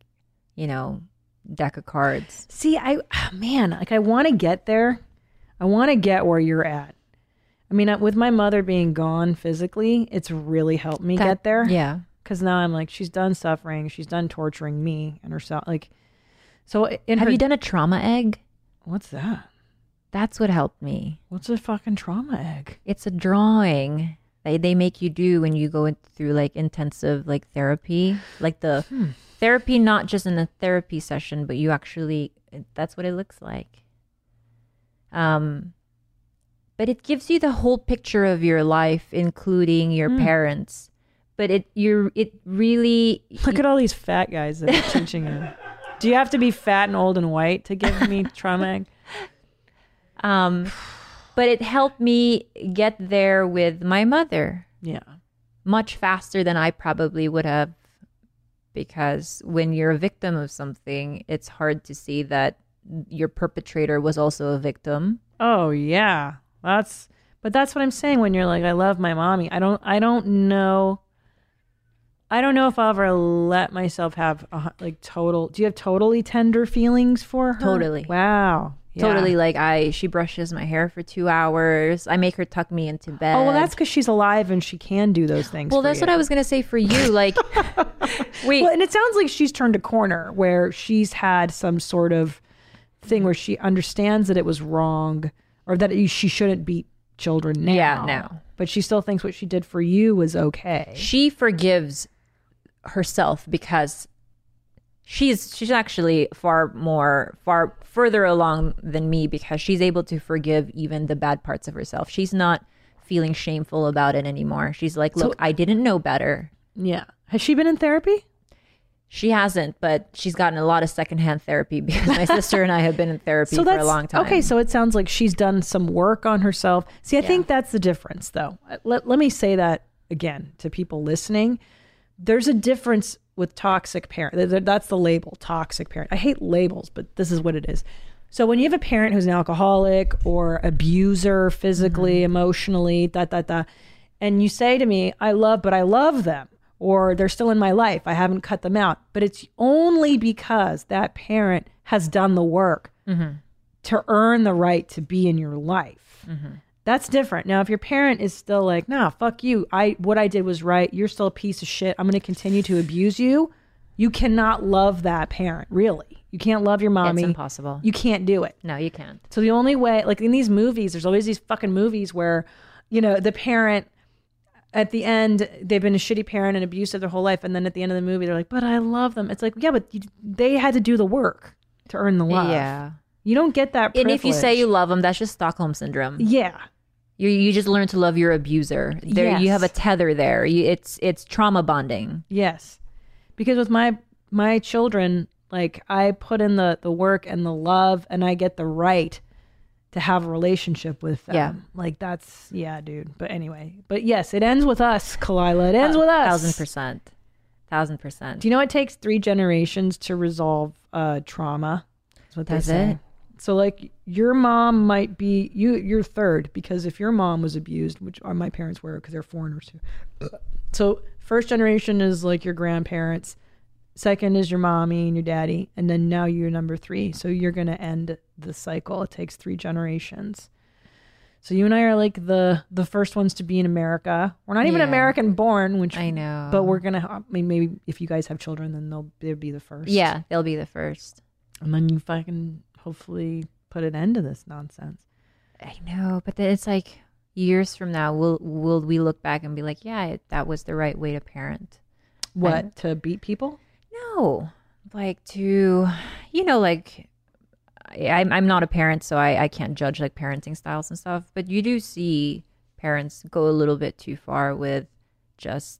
deck of cards. See, I want to get there. I want to get where you're at. I mean, with my mother being gone physically, it's really helped me get there. Yeah. Because now I'm like, she's done suffering. She's done torturing me and herself. Like, so have you done a trauma egg? What's that? That's what helped me. What's a fucking trauma egg? It's a drawing they make you do when you go through like intensive like therapy, like the therapy, not just in a therapy session, but you actually, that's what it looks like. But it gives you the whole picture of your life, including your parents. But it really look at all these fat guys that are teaching you. Do you have to be fat and old and white to give me trauma egg? But it helped me get there with my mother Yeah. much faster than I probably would have, because when you're a victim of something, it's hard to see that your perpetrator was also a victim. Oh yeah. But that's what I'm saying when you're like, I love my mommy. I don't know if I'll ever let myself have do you have totally tender feelings for her? Totally. Wow. Yeah. Totally. Like she brushes my hair for 2 hours. I make her tuck me into bed. Oh, well, that's because she's alive and she can do those things. Well, that's what I was going to say for you. Like, wait. Well, and it sounds like she's turned a corner where she's had some sort of thing where she understands that it was wrong or that she shouldn't beat children now. Yeah, no. But she still thinks what she did for you was okay. She forgives herself because she's actually far further along than me, because she's able to forgive even the bad parts of herself. She's not feeling shameful about it anymore. She's like, look, I didn't know better. Yeah. Has she been in therapy? She hasn't, but she's gotten a lot of secondhand therapy because my sister and I have been in therapy for a long time. Okay, so it sounds like she's done some work on herself. See, I think that's the difference, though. Let me say that again to people listening. There's a difference with toxic parent. That's the label, toxic parent. I hate labels, but this is what it is. So when you have a parent who's an alcoholic or abuser physically, emotionally, and you say to me, I love them, or they're still in my life, I haven't cut them out, but it's only because that parent has done the work to earn the right to be in your life. That's different. Now, if your parent is still like, nah, fuck you, what I did was right, you're still a piece of shit, I'm going to continue to abuse you, you cannot love that parent, really. You can't love your mommy. It's impossible. You can't do it. No, you can't. So the only way, like in these movies, there's always these fucking movies where, the parent, at the end, they've been a shitty parent and abusive their whole life, and then at the end of the movie, they're like, but I love them. It's like, yeah, but they had to do the work to earn the love. Yeah. You don't get that privilege. And if you say you love them, that's just Stockholm Syndrome. Yeah. You just learn to love your abuser. There, Yes. you have a tether there. It's trauma bonding. Yes. Because with my children, like I put in the work and the love, and I get the right to have a relationship with them. Yeah. Like that's, yeah, dude. But anyway, but yes, it ends with us, Kalila. It ends with us. 1,000%. 1,000%. Do you know it takes 3 generations to resolve trauma? That's what Does they say. it? So like your mom might be you're third, because if your mom was abused, which my parents were because they're foreigners too. So first generation is like your grandparents, second is your mommy and your daddy, and then now you're number 3. So you're gonna end the cycle. It takes 3 generations. So you and I are like the first ones to be in America. We're not even Yeah. American born, which I know. but we're gonna. I mean, maybe if you guys have children, then they'll be the first. Yeah, they'll be the first. And then you fucking hopefully put an end to this nonsense. I know, but then it's like years from now, will we look back and be like, yeah, that was the right way to parent? What, to beat people? No, like to, like I'm not a parent, so I can't judge like parenting styles and stuff. But you do see parents go a little bit too far with just,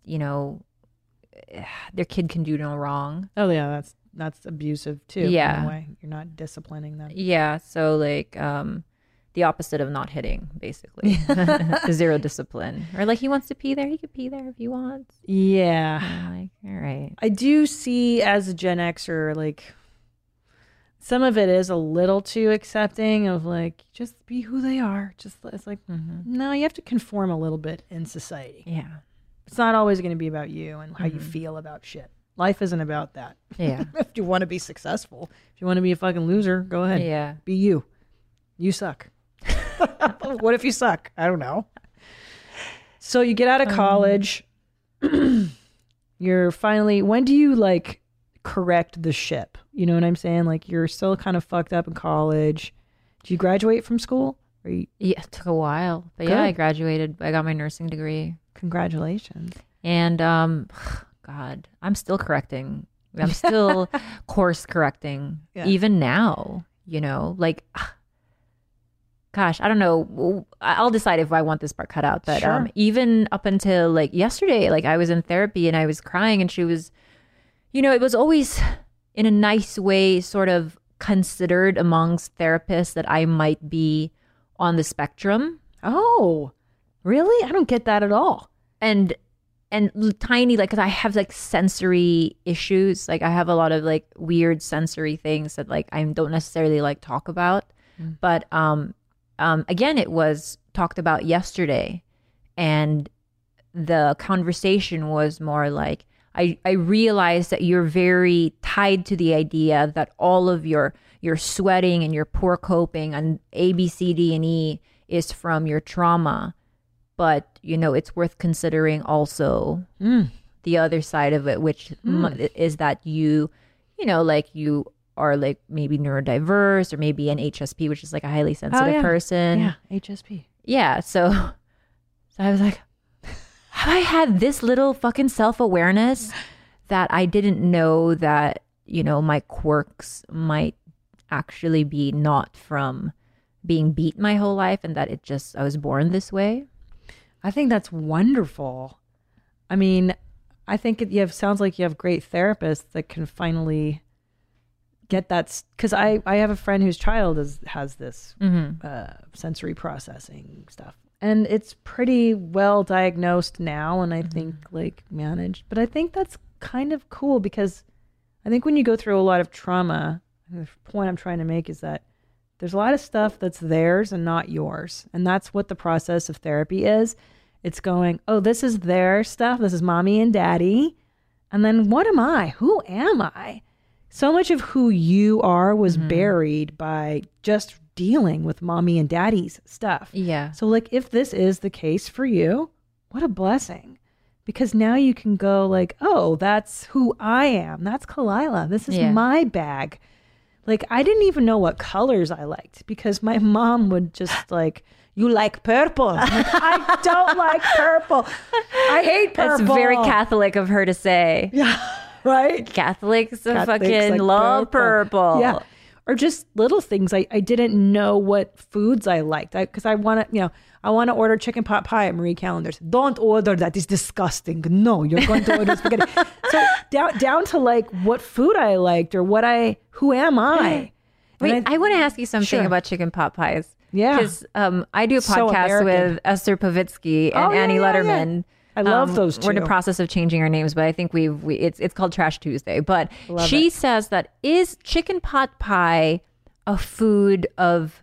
their kid can do no wrong. Oh yeah, that's abusive too. Yeah. In a way. You're not disciplining them. Yeah, so like the opposite of not hitting, basically. Zero discipline. Or like he wants to pee there, he could pee there if he wants. Yeah. I'm like, all right. I do see as a Gen Xer, like some of it is a little too accepting of like, just be who they are. Just it's like, no, you have to conform a little bit in society. Yeah. It's not always going to be about you and how you feel about shit. Life isn't about that. Yeah. If you want to be successful, if you want to be a fucking loser, go ahead. Yeah. Be you. You suck. What if you suck? I don't know. So you get out of college. You're finally, when do you like correct the ship? You know what I'm saying? Like you're still kind of fucked up in college. Did you graduate from school? Or you, Yeah, it took a while. But Good. yeah, I graduated. I got my nursing degree. congratulations. And God, I'm still correcting. I'm still course correcting Yeah. even now, like gosh, I don't know. I'll decide if I want this part cut out. But Sure. even up until like yesterday, like I was in therapy and I was crying and she was, it was always in a nice way sort of considered amongst therapists that I might be on the spectrum. Oh, really? I don't get that at all. And tiny, like, because I have like sensory issues. Like I have a lot of like weird sensory things that like I don't necessarily like talk about. But again, it was talked about yesterday, and the conversation was more like I realized that you're very tied to the idea that all of your sweating and your poor coping and A, B, C, D, and E is from your trauma. But, you know, it's worth considering also the other side of it, which is that you know, like you are like maybe neurodiverse or maybe an HSP, which is like a highly sensitive person. Yeah, HSP. Yeah. So I was like, have I had this little fucking self-awareness that I didn't know that, you know, my quirks might actually be not from being beat my whole life, and that I was born this way? I think that's wonderful. I mean, I think sounds like you have great therapists that can finally get that. Because I have a friend whose child has this sensory processing stuff. And it's pretty well diagnosed now, and I think like managed. But I think that's kind of cool, because I think when you go through a lot of trauma, the point I'm trying to make is that there's a lot of stuff that's theirs and not yours. And that's what the process of therapy is. It's going, oh, this is their stuff. This is mommy and daddy. And then what am I? Who am I? So much of who you are was buried by just dealing with mommy and daddy's stuff. Yeah. So like, if this is the case for you, what a blessing. Because now you can go like, oh, that's who I am. That's Kalila. This is my bag. Like, I didn't even know what colors I liked, because my mom would just like, you like purple. Like, I don't like purple. I hate purple. That's very Catholic of her to say. Yeah. Right? Catholics fucking like love purple. Yeah. Or just little things. I didn't know what foods I liked, because I want to order chicken pot pie at Marie Callender's. Don't order that. It's disgusting. No, you're going to order spaghetti. So down to like what food I liked, or who am I? Wait, I want to ask you something about chicken pot pies. Yeah. Because I do a podcast with Esther Pavitsky and Annie Letterman. Yeah. I love those two. We're in the process of changing our names, but I think it's called Trash Tuesday. But she says that, is chicken pot pie a food of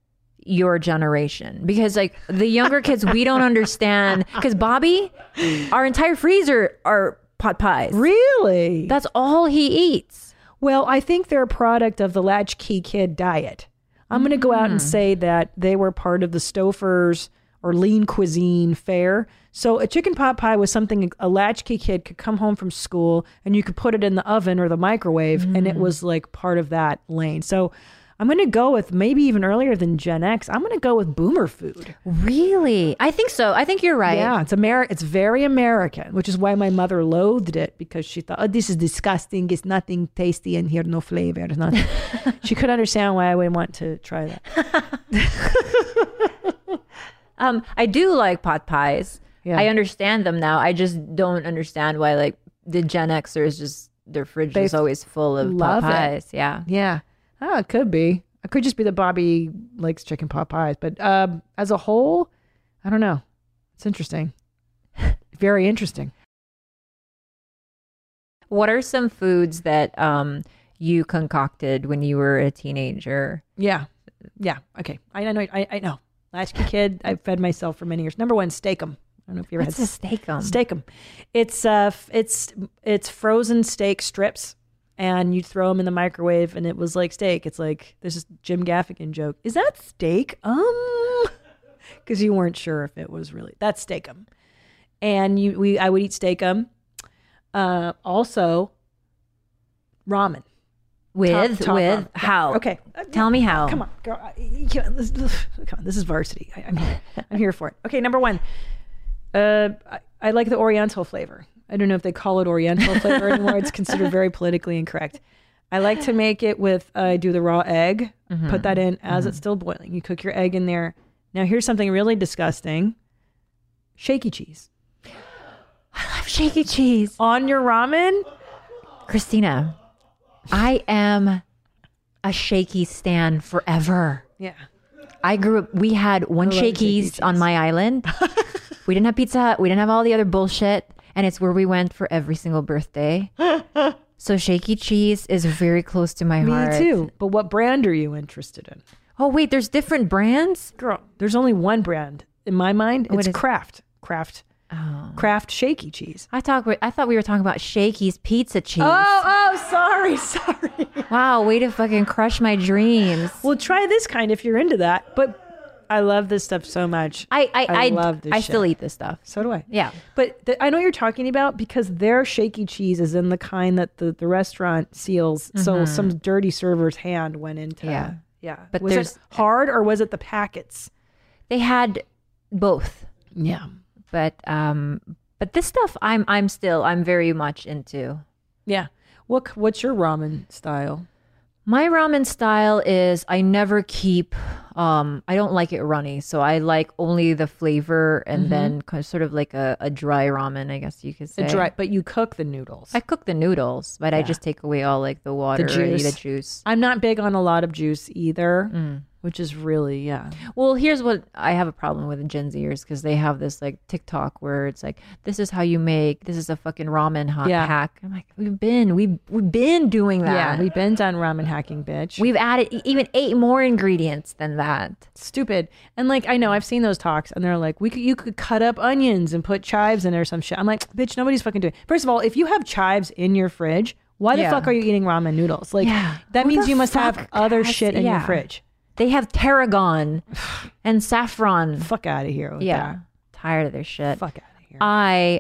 your generation? Because like the younger kids, we don't understand. Because Bobby, our entire freezer are pot pies. Really? That's all he eats. Well, I think they're a product of the latchkey kid diet. I'm going to go out and say that they were part of the Stouffer's or lean cuisine fare. So a chicken pot pie was something a latchkey kid could come home from school and you could put it in the oven or the microwave, and it was like part of that lane. So I'm going to go with maybe even earlier than Gen X. I'm going to go with boomer food. Really? I think so. I think you're right. Yeah, it's very American, which is why my mother loathed it, because she thought, oh, this is disgusting. It's nothing tasty in here, no flavor. Nothing. She could understand why I would want to try that. I do like pot pies. Yeah. I understand them now. I just don't understand why like the Gen Xers just their fridge is always full of pot pies. Yeah. Yeah. Oh, it could be. It could just be that Bobby likes chicken pot pies. But as a whole, I don't know. It's interesting. Very interesting. What are some foods that you concocted when you were a teenager? Yeah. Okay. I know. Latchkey kid. I've fed myself for many years. Number one, steak-'em. I don't know if you ever What's had a steak-'em? Steak-'em. It's frozen steak strips, and you throw them in the microwave, and it was like steak. It's like, this is Jim Gaffigan joke. Is that steak? Because you weren't sure if it was really. That's steak-'em. And I would eat steak-'em. Also, ramen. With ramen. how? Okay. Tell me how. Come on, girl. Come on. This is varsity. I'm here for it. Okay, number one. I like the Oriental flavor. I don't know if they call it Oriental flavor anymore. It's considered very politically incorrect. I like to make it with, I do the raw egg, put that in as it's still boiling. You cook your egg in there. Now here's something really disgusting. Shaky cheese. I love shaky cheese. On your ramen? Christina, I am a shaky stan forever. Yeah. I grew up, we had one Shakey's on my island. We didn't have Pizza Hut. We didn't have all the other bullshit. And it's where we went for every single birthday. So Shaky Cheese is very close to my heart. Me too. But what brand are you interested in? Oh, wait, there's different brands? Girl, there's only one brand. In my mind, it's is- Kraft. Kraft Shaky Cheese. I thought we were talking about Shakey's pizza cheese. Sorry. Wow, way to fucking crush my dreams. Well, try this kind if you're into that. But I love this stuff so much. I love this I shit. still eat this stuff. So do I. Yeah. But I know what you're talking about because their Shaky Cheese is in the kind that the restaurant seals. So some dirty server's hand went into. Yeah. But was there's- it hard or was it the packets? They had both. Yeah. But this stuff I'm very much into. Yeah. What's your ramen style? My ramen style is I never keep I don't like it runny, so I like only the flavor and then kind of sort of like a dry ramen, I guess you could say. But you cook the noodles. I cook the noodles, but I just take away all like the water and eat the juice. I'm not big on a lot of juice either, which is really, Well, here's what I have a problem with Gen Zers because they have this like TikTok where it's like, this is how you make, this is a fucking ramen hack. I'm like, we've been doing that. Yeah, we've been done ramen hacking, bitch. We've added even 8 more ingredients than that. Stupid. And like, I know I've seen those talks and they're like, you could cut up onions and put chives in there or some shit. I'm like, bitch, nobody's fucking doing it. First of all, if you have chives in your fridge, why the fuck are you eating ramen noodles? Like, that Who means the you must have fuck other has- shit in your fridge. They have tarragon and saffron. Fuck out of here with that. Tired of their shit. Fuck out of here. I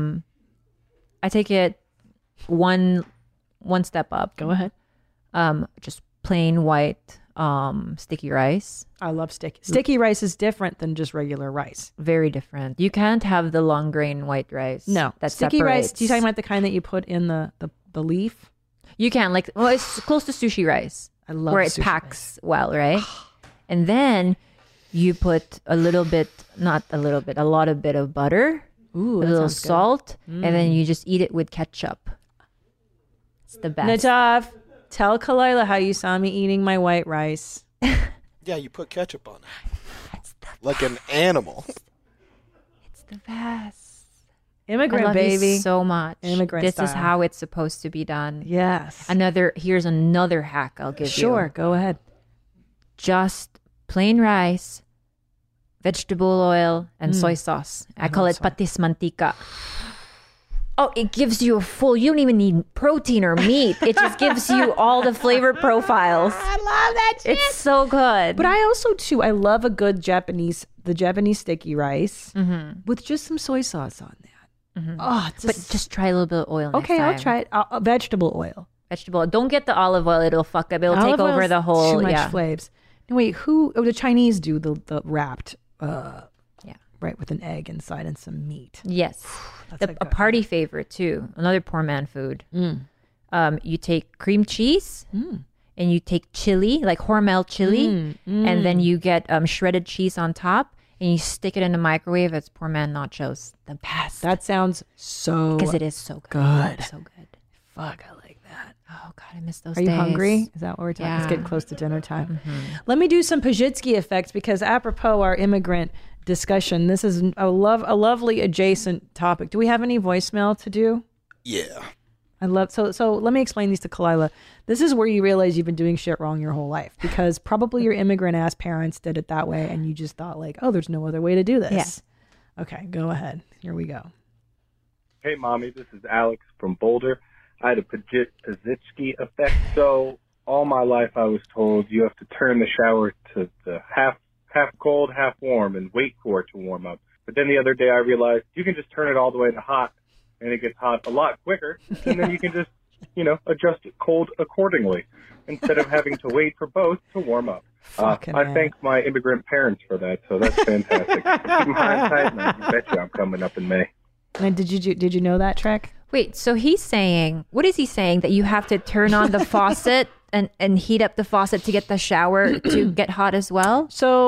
take it one step up. Go ahead. Just plain white sticky rice. I love sticky rice is different than just regular rice. Very different. You can't have the long grain white rice. No, that sticky rice. separates. Do you talking about the kind that you put in the leaf? You can it's close to sushi rice. I love where it sushi packs well, right? And then you put a lot of bit of butter, Ooh, a little salt, and then you just eat it with ketchup. It's the best. Nadav, tell Kalila how you saw me eating my white rice. Yeah, you put ketchup on it. Like an animal. It's the best. Immigrant I love baby. you so much. Immigrant This is style. how it's supposed to be done. Yes. Here's another hack I'll give you. Sure, go ahead. Just plain rice, vegetable oil, and soy sauce. I call it patis mantika. Oh, it gives you you don't even need protein or meat. It just gives you all the flavor profiles. I love that shit. It's so good. But I also too, I love a good Japanese sticky rice with just some soy sauce on that. Oh, but just try a little bit of oil next okay, time. I'll try it. Vegetable oil. Vegetable. Don't get the olive oil. It'll fuck up. It'll take Olive over oil's the whole. Too much flavors. No, wait, the Chinese do the wrapped, right, with an egg inside and some meat. Yes. A party favorite too. Another poor man food. You take cream cheese and you take chili, like Hormel chili, and then you get shredded cheese on top and you stick it in the microwave. It's poor man nachos. The best. That sounds so Because it is so good. So good. Fuck, I like that. Oh God, I miss those Are days. you hungry? Is that what we're talking? It's Yeah. getting close to dinner time. Let me do some Pajitsky effects because apropos our immigrant discussion, this is a lovely adjacent topic. Do we have any voicemail to do? Yeah. I love so let me explain these to Kalila. This is where you realize you've been doing shit wrong your whole life because probably your immigrant ass parents did it that way and you just thought like, oh, there's no other way to do this. Yeah. Okay, go ahead. Here we go. Hey, Mommy, this is Alex from Boulder. I had a Pajitsky effect. So all my life I was told you have to turn the shower to the half cold, half warm, and wait for it to warm up. But then the other day I realized you can just turn it all the way to hot, and it gets hot a lot quicker, and then you can just, adjust it cold accordingly instead of having to wait for both to warm up. I thank my immigrant parents for that, so that's fantastic. Keep them high and tight, and I bet you I'm coming up in May. And did you know that, Trek? Wait, so he's saying, what is he saying? That you have to turn on the faucet and heat up the faucet to get the shower to get hot as well? So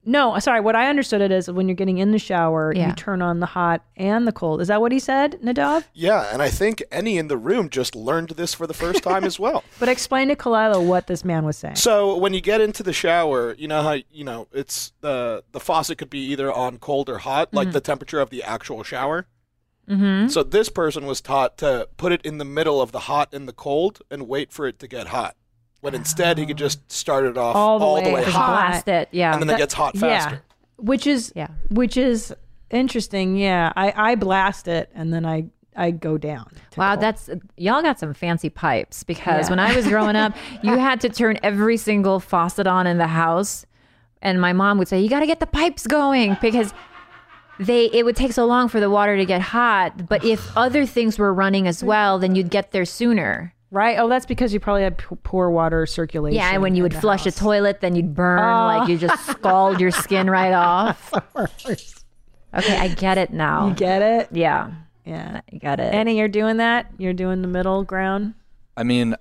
No, sorry. What I understood it is when you're getting in the shower, Yeah. you turn on the hot and the cold. Is that what he said, Nadav? Yeah, and I think any in the room just learned this for the first time as well. But explain to Kalila what this man was saying. So when you get into the shower, you know how it's the faucet could be either on cold or hot, like the temperature of the actual shower. Mm-hmm. So this person was taught to put it in the middle of the hot and the cold and wait for it to get hot. When instead he could just start it off all the way Just hot, blast it. Yeah. and then it gets hot faster. Yeah. Which is interesting. Yeah. I blast it and then I go down. to Wow, cold. y'all got some fancy pipes because Yeah. when I was growing up, you had to turn every single faucet on in the house. And my mom would say, you got to get the pipes going because it would take so long for the water to get hot. But if other things were running as well, then you'd get there sooner. Right? Oh, that's because you probably had poor water circulation. Yeah, and when you in would the flush a house. toilet, then you'd burn, like you just scald your skin right off. Okay, I get it now. You get it? Yeah, Yeah. I get it. Annie, you're doing that? You're doing the middle ground? I mean,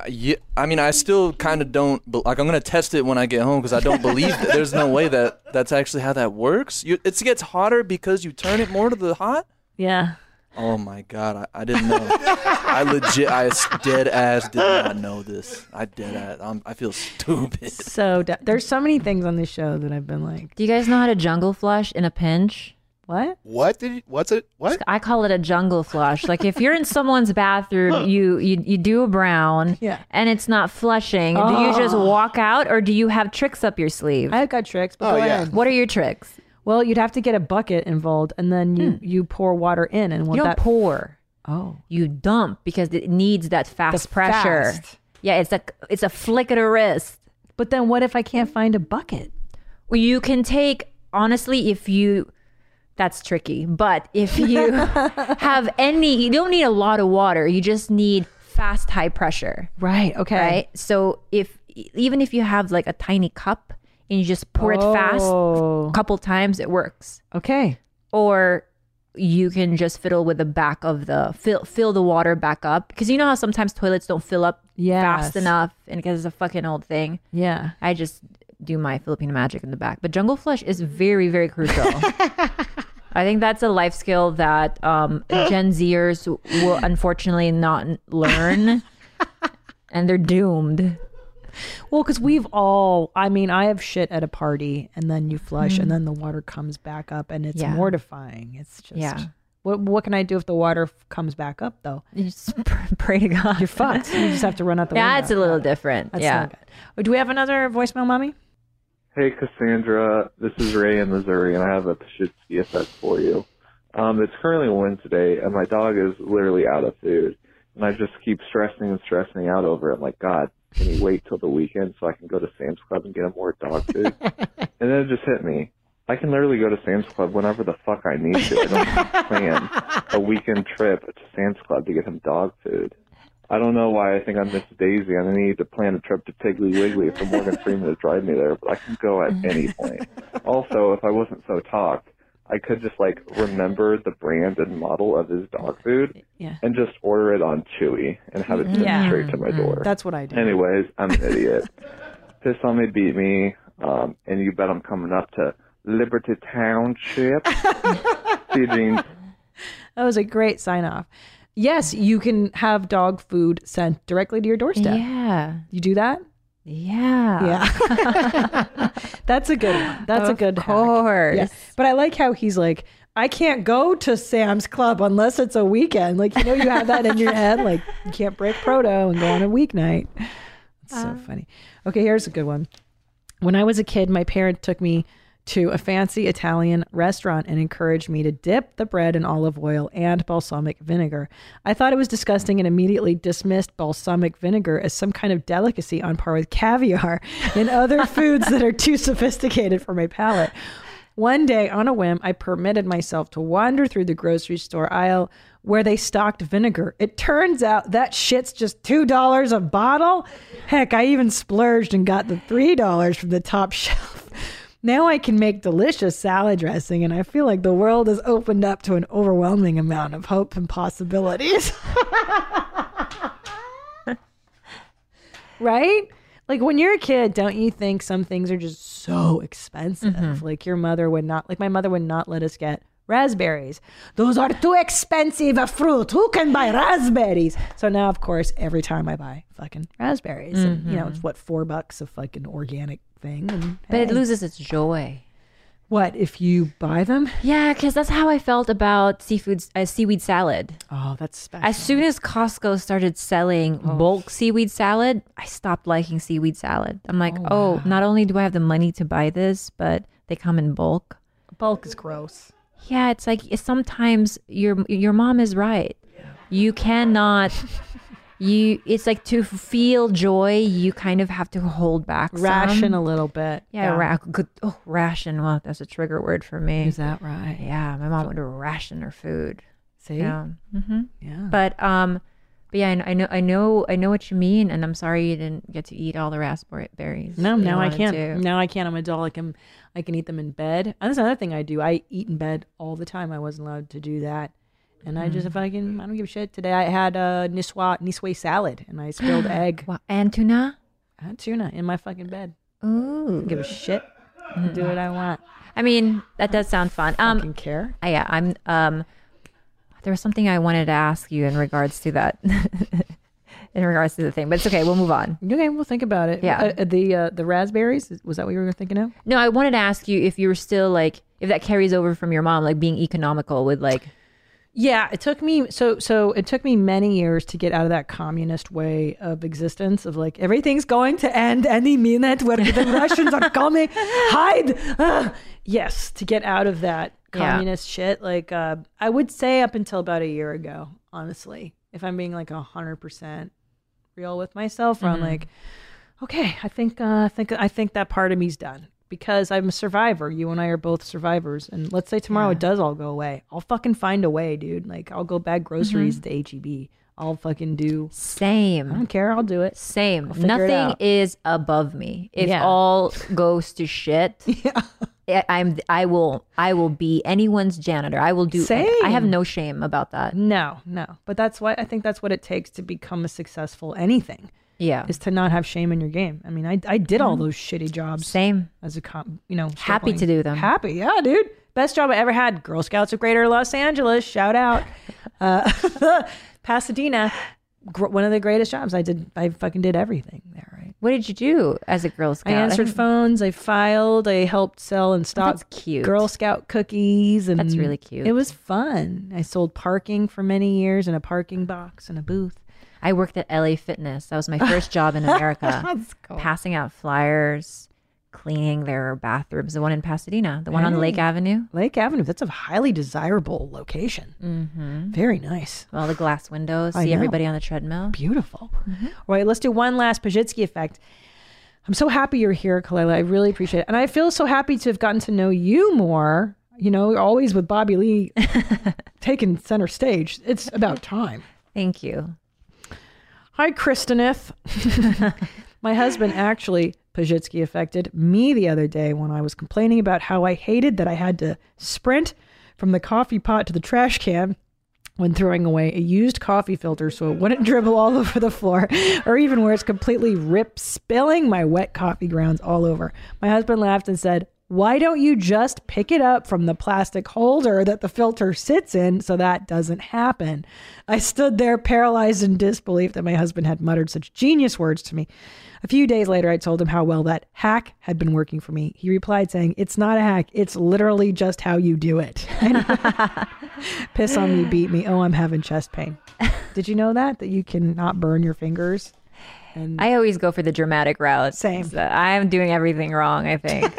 I still kind of don't, like, I'm going to test it when I get home because I don't believe that there's no way that that's actually how that works. It gets hotter because you turn it more to the hot? Yeah. Oh my God, I didn't know. I dead ass did not know this. I feel stupid. So there's so many things on this show that I've been like, Do you guys know how to jungle flush in a pinch? what? What's it? What? I call it a jungle flush. Like if you're in someone's bathroom, you do a brown, Yeah. and it's not flushing. Do you just walk out, or do you have tricks up your sleeve? I've got tricks, but go ahead. What are your tricks? Well, you'd have to get a bucket involved, and then you pour water in, and You don't pour. Oh, You dump because it needs that fast pressure. fast. Yeah, it's a flick of the wrist. but then what if I can't find a bucket? Well, you can take, honestly, that's tricky. But if you have you don't need a lot of water. You just need fast, high pressure. Right. Okay. Right. So even if you have like a tiny cup and you just pour it fast a couple times, it works. Okay. Or you can just fiddle with the back of fill the water back up, because you know how sometimes toilets don't fill up fast enough, and because it's a fucking old thing. Yeah. I just do my Filipino magic in the back. But jungle flush is very, very crucial. I think that's a life skill that Gen Zers will unfortunately not learn, and they're doomed. Well, because I have shit at a party, and then you flush, and then the water comes back up, and it's mortifying. It's just, what can I do if the water comes back up, though? You just pray to God. You're fucked. You just have to run out the window. Yeah, it's a little different. That's yeah. not good. Oh, do we have another voicemail, Mommy? Hey, Cassandra. This is Ray in Missouri, and I have a Pashitsky effect for you. It's currently Wednesday, and my dog is literally out of food. And I just keep stressing out over it. I'm like, God, can you wait till the weekend so I can go to Sam's Club and get him more dog food? And then it just hit me. I can literally go to Sam's Club whenever the fuck I need to. I don't have to plan a weekend trip to Sam's Club to get him dog food. I don't know why I think I'm Miss Daisy and I need to plan a trip to Piggly Wiggly for Morgan Freeman to drive me there, but I can go at any point. Also, if I wasn't so talked, I could just remember the brand and model of his dog food and just order it on Chewy and have it sent straight to my door. That's what I do. Anyways, I'm an idiot. Piss on me, beat me, and you bet I'm coming up to Liberty Township. See you, Gene. That was a great sign off. Yes, you can have dog food sent directly to your doorstep. Yeah. You do that? Yeah. Yeah. That's a good one. That's a good hack. Of course. Yeah. But I like how he's like, I can't go to Sam's Club unless it's a weekend. Like, you have that in your head. Like, you can't break proto and go on a weeknight. It's so funny. Okay, here's a good one. When I was a kid, my parents took me to a fancy Italian restaurant and encouraged me to dip the bread in olive oil and balsamic vinegar. I thought it was disgusting and immediately dismissed balsamic vinegar as some kind of delicacy on par with caviar and other foods that are too sophisticated for my palate. One day, on a whim, I permitted myself to wander through the grocery store aisle where they stocked vinegar. It turns out that shit's just $2 a bottle. Heck, I even splurged and got the $3 from the top shelf. Now I can make delicious salad dressing, and I feel like the world has opened up to an overwhelming amount of hope and possibilities. Right? Like when you're a kid, don't you think some things are just so expensive. Like your mother would not, like my mother would not let us get raspberries. Those are too expensive a fruit. Who can buy raspberries? So now, of course, every time I buy fucking raspberries, and you know, it's what, $4 a fucking organic thing. And, But it loses its joy. What, if you buy them? Yeah, because that's how I felt about seaweed salad. Oh, that's special. As soon as Costco started selling bulk seaweed salad, I stopped liking seaweed salad. I'm like, wow. Not only do I have the money to buy this, but they come in bulk. Bulk is gross. Yeah, it's like sometimes your mom is right. Yeah. You cannot. It's like to feel joy, you kind of have to hold back. Ration a little bit. Yeah. Ration. Well, that's a trigger word for me. Is that right? Yeah, my mom would ration her food. See? Yeah. Yeah. But yeah, I know what you mean, and I'm sorry you didn't get to eat all the raspberries. No, now I can't. Now I can't. I'm an adult. I can eat them in bed. And that's another thing I do. I eat in bed all the time. I wasn't allowed to do that. And I just, I don't give a shit. Today I had a Niswa salad and I spilled egg. Wow. And tuna? I had tuna in my fucking bed. Ooh. I don't give a shit. Do what I want. I mean, that does sound fun. Fucking care. Yeah, there was something I wanted to ask you in regards to that. In regards to the thing, but it's okay. We'll move on. Okay, we'll think about it. Yeah. The raspberries, was that what you were thinking of? No, I wanted to ask you if you were still like, if that carries over from your mom, like being economical with like. Yeah, it took me so it took me many years to get out of that communist way of existence of like everything's going to end any minute where the Russians are coming, hide. Yes, to get out of that communist shit. Like I would say up until about a year ago, honestly, if I'm being like 100% real with myself, where I'm like, okay, I think that part of me's done. Because I'm a survivor. You and I are both survivors. And let's say tomorrow it does all go away. I'll fucking find a way, dude. Like, I'll go bag groceries to HEB. I'll fucking do... Same. I don't care. I'll do it. Same. Nothing is above me. If all goes to shit, I will be anyone's janitor. I will do... Same. I have no shame about that. No. But that's why I think that's what it takes to become a successful anything. Yeah, is to not have shame in your game. I mean, I did all those shitty jobs. Same as a happy to do them. Happy, yeah, dude. Best job I ever had. Girl Scouts of Greater Los Angeles. Shout out, Pasadena. One of the greatest jobs I did. I fucking did everything there. Right. What did you do as a Girl Scout? I answered phones. I filed. I helped sell and stock Girl Scout cookies. And that's really cute. It was fun. I sold parking for many years in a parking box and a booth. I worked at LA Fitness. That was my first job in America. That's cool. Passing out flyers, cleaning their bathrooms. The one in Pasadena, the one on Lake Avenue. Lake Avenue. That's a highly desirable location. Very nice. All the glass windows. See everybody on the treadmill. Beautiful. All right, let's do one last Pajitsky effect. I'm so happy you're here, Kalela. I really appreciate it. And I feel so happy to have gotten to know you more. You know, always with Bobby Lee taking center stage. It's about time. Thank you. Hi, Kristeneth. My husband actually Pajitsky affected me the other day when I was complaining about how I hated that I had to sprint from the coffee pot to the trash can when throwing away a used coffee filter so it wouldn't dribble all over the floor or even where it's completely ripped, spilling my wet coffee grounds all over. My husband laughed and said, "Why don't you just pick it up from the plastic holder that the filter sits in so that doesn't happen?" I stood there paralyzed in disbelief that my husband had muttered such genius words to me. A few days later, I told him how well that hack had been working for me. He replied saying, "It's not a hack. It's literally just how you do it." Piss on me, beat me. Oh, I'm having chest pain. Did you know that you can not burn your fingers? And I always go for the dramatic route. Same. So I'm doing everything wrong, I think.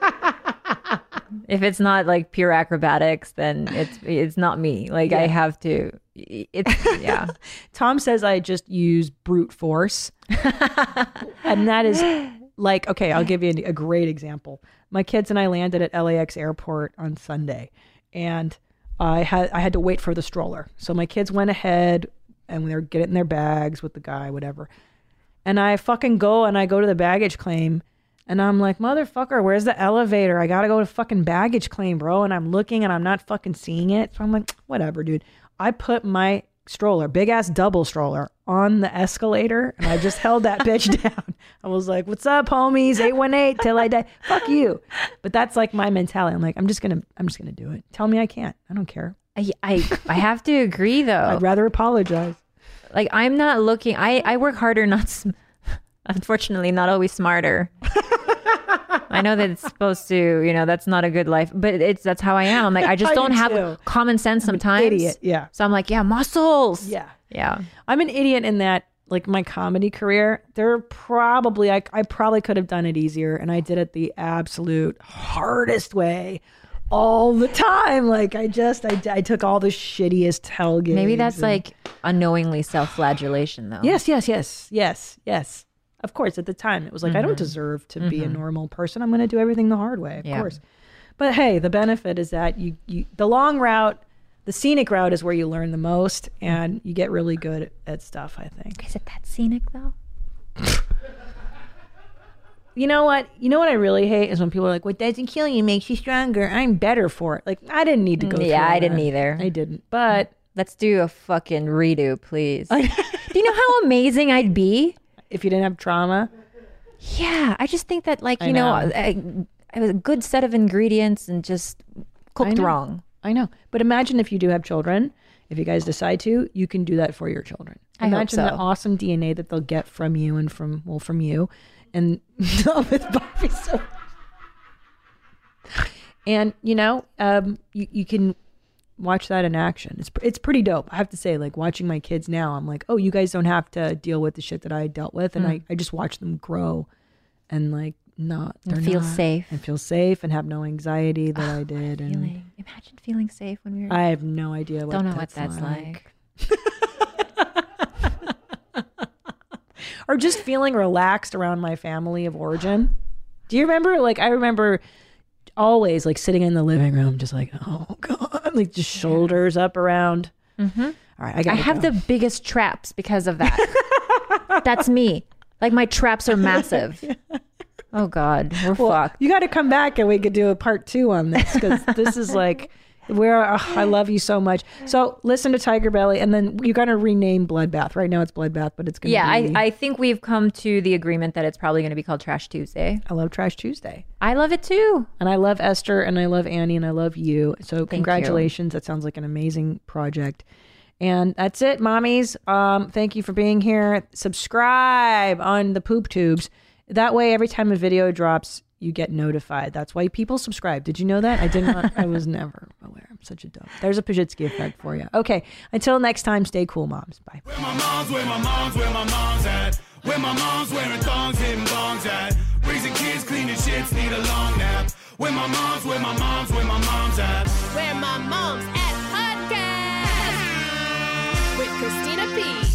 If it's not like pure acrobatics, then it's not me. Like I have to. Yeah. Tom says I just use brute force, and that is like, okay, I'll give you a great example. My kids and I landed at LAX airport on Sunday, and I had to wait for the stroller. So my kids went ahead and they're getting their bags with the guy, whatever. And I fucking go to the baggage claim. And I'm like, motherfucker, where's the elevator? I got to go to fucking baggage claim, bro. And I'm looking and I'm not fucking seeing it. So I'm like, whatever, dude. I put my stroller, big ass double stroller on the escalator, and I just held that bitch down. I was like, "What's up, homies? 818 till I die. Fuck you." But that's like my mentality. I'm like, I'm just gonna do it. Tell me I can't. I don't care. I have to agree though. I'd rather apologize. Like I'm not looking. I work harder, unfortunately, not always smarter. I know that it's supposed to, that's not a good life, but that's how I am. I'm like, I just don't have common sense sometimes. Idiot. Yeah. So I'm like, yeah, muscles. Yeah. Yeah. I'm an idiot in that, like my comedy career, I probably could have done it easier, and I did it the absolute hardest way all the time. Like I took all the shittiest hell gigs. Maybe that's like unknowingly self-flagellation though. Yes. Of course, at the time, it was like, I don't deserve to be a normal person. I'm going to do everything the hard way, of course. But hey, the benefit is that the long route, the scenic route is where you learn the most, and you get really good at stuff, I think. Is it that scenic, though? You know what I really hate is when people are like, what doesn't kill you makes you stronger. I'm better for it. Like, I didn't need to go through I that. didn't either. I didn't. But let's do a fucking redo, please. Do you know how amazing I'd be? If you didn't have trauma? Yeah, I just think that, like, I have a good set of ingredients and just cooked wrong. I know. But imagine if you do have children, if you guys decide to, you can do that for your children. Imagine the awesome DNA that they'll get from you and from you. And with Bobby. And, you can watch that in action. It's pretty dope. I have to say, like, watching my kids now, I'm like, oh, you guys don't have to deal with the shit that I dealt with. And I just watch them grow and like feel safe and have no anxiety that I did. Imagine feeling safe when we were. I have no idea what that's like. Or just feeling relaxed around my family of origin. Do you remember? Like, I remember always like sitting in the living room, just like, oh God, like just shoulders up around. Mm-hmm. All right, I have the biggest traps because of that. That's me. Like my traps are massive. Oh God, we're fucked. You got to come back and we could do a part 2 on this, because this is like I love you so much. So listen to Tiger Belly, and then you're going to rename Bloodbath. Right now it's Bloodbath, but it's going to be... I think we've come to the agreement that it's probably going to be called Trash Tuesday. I love Trash Tuesday. I love it too. And I love Esther, and I love Annie, and I love you. So congratulations. That sounds like an amazing project. And that's it, mommies. Thank you for being here. Subscribe on the Poop Tubes. That way, every time a video drops, you get notified. That's why people subscribe. Did you know that? I did not. I was never aware. I'm such a dope. There's a Pajitsky effect for you. Okay. Until next time, stay cool, moms. Bye. Where my mom's at? Where my mom's wearing thongs, hitting bongs at? Raising kids, cleaning shits, need a long nap. Where my mom's at? Where my mom's at podcast with Christina P.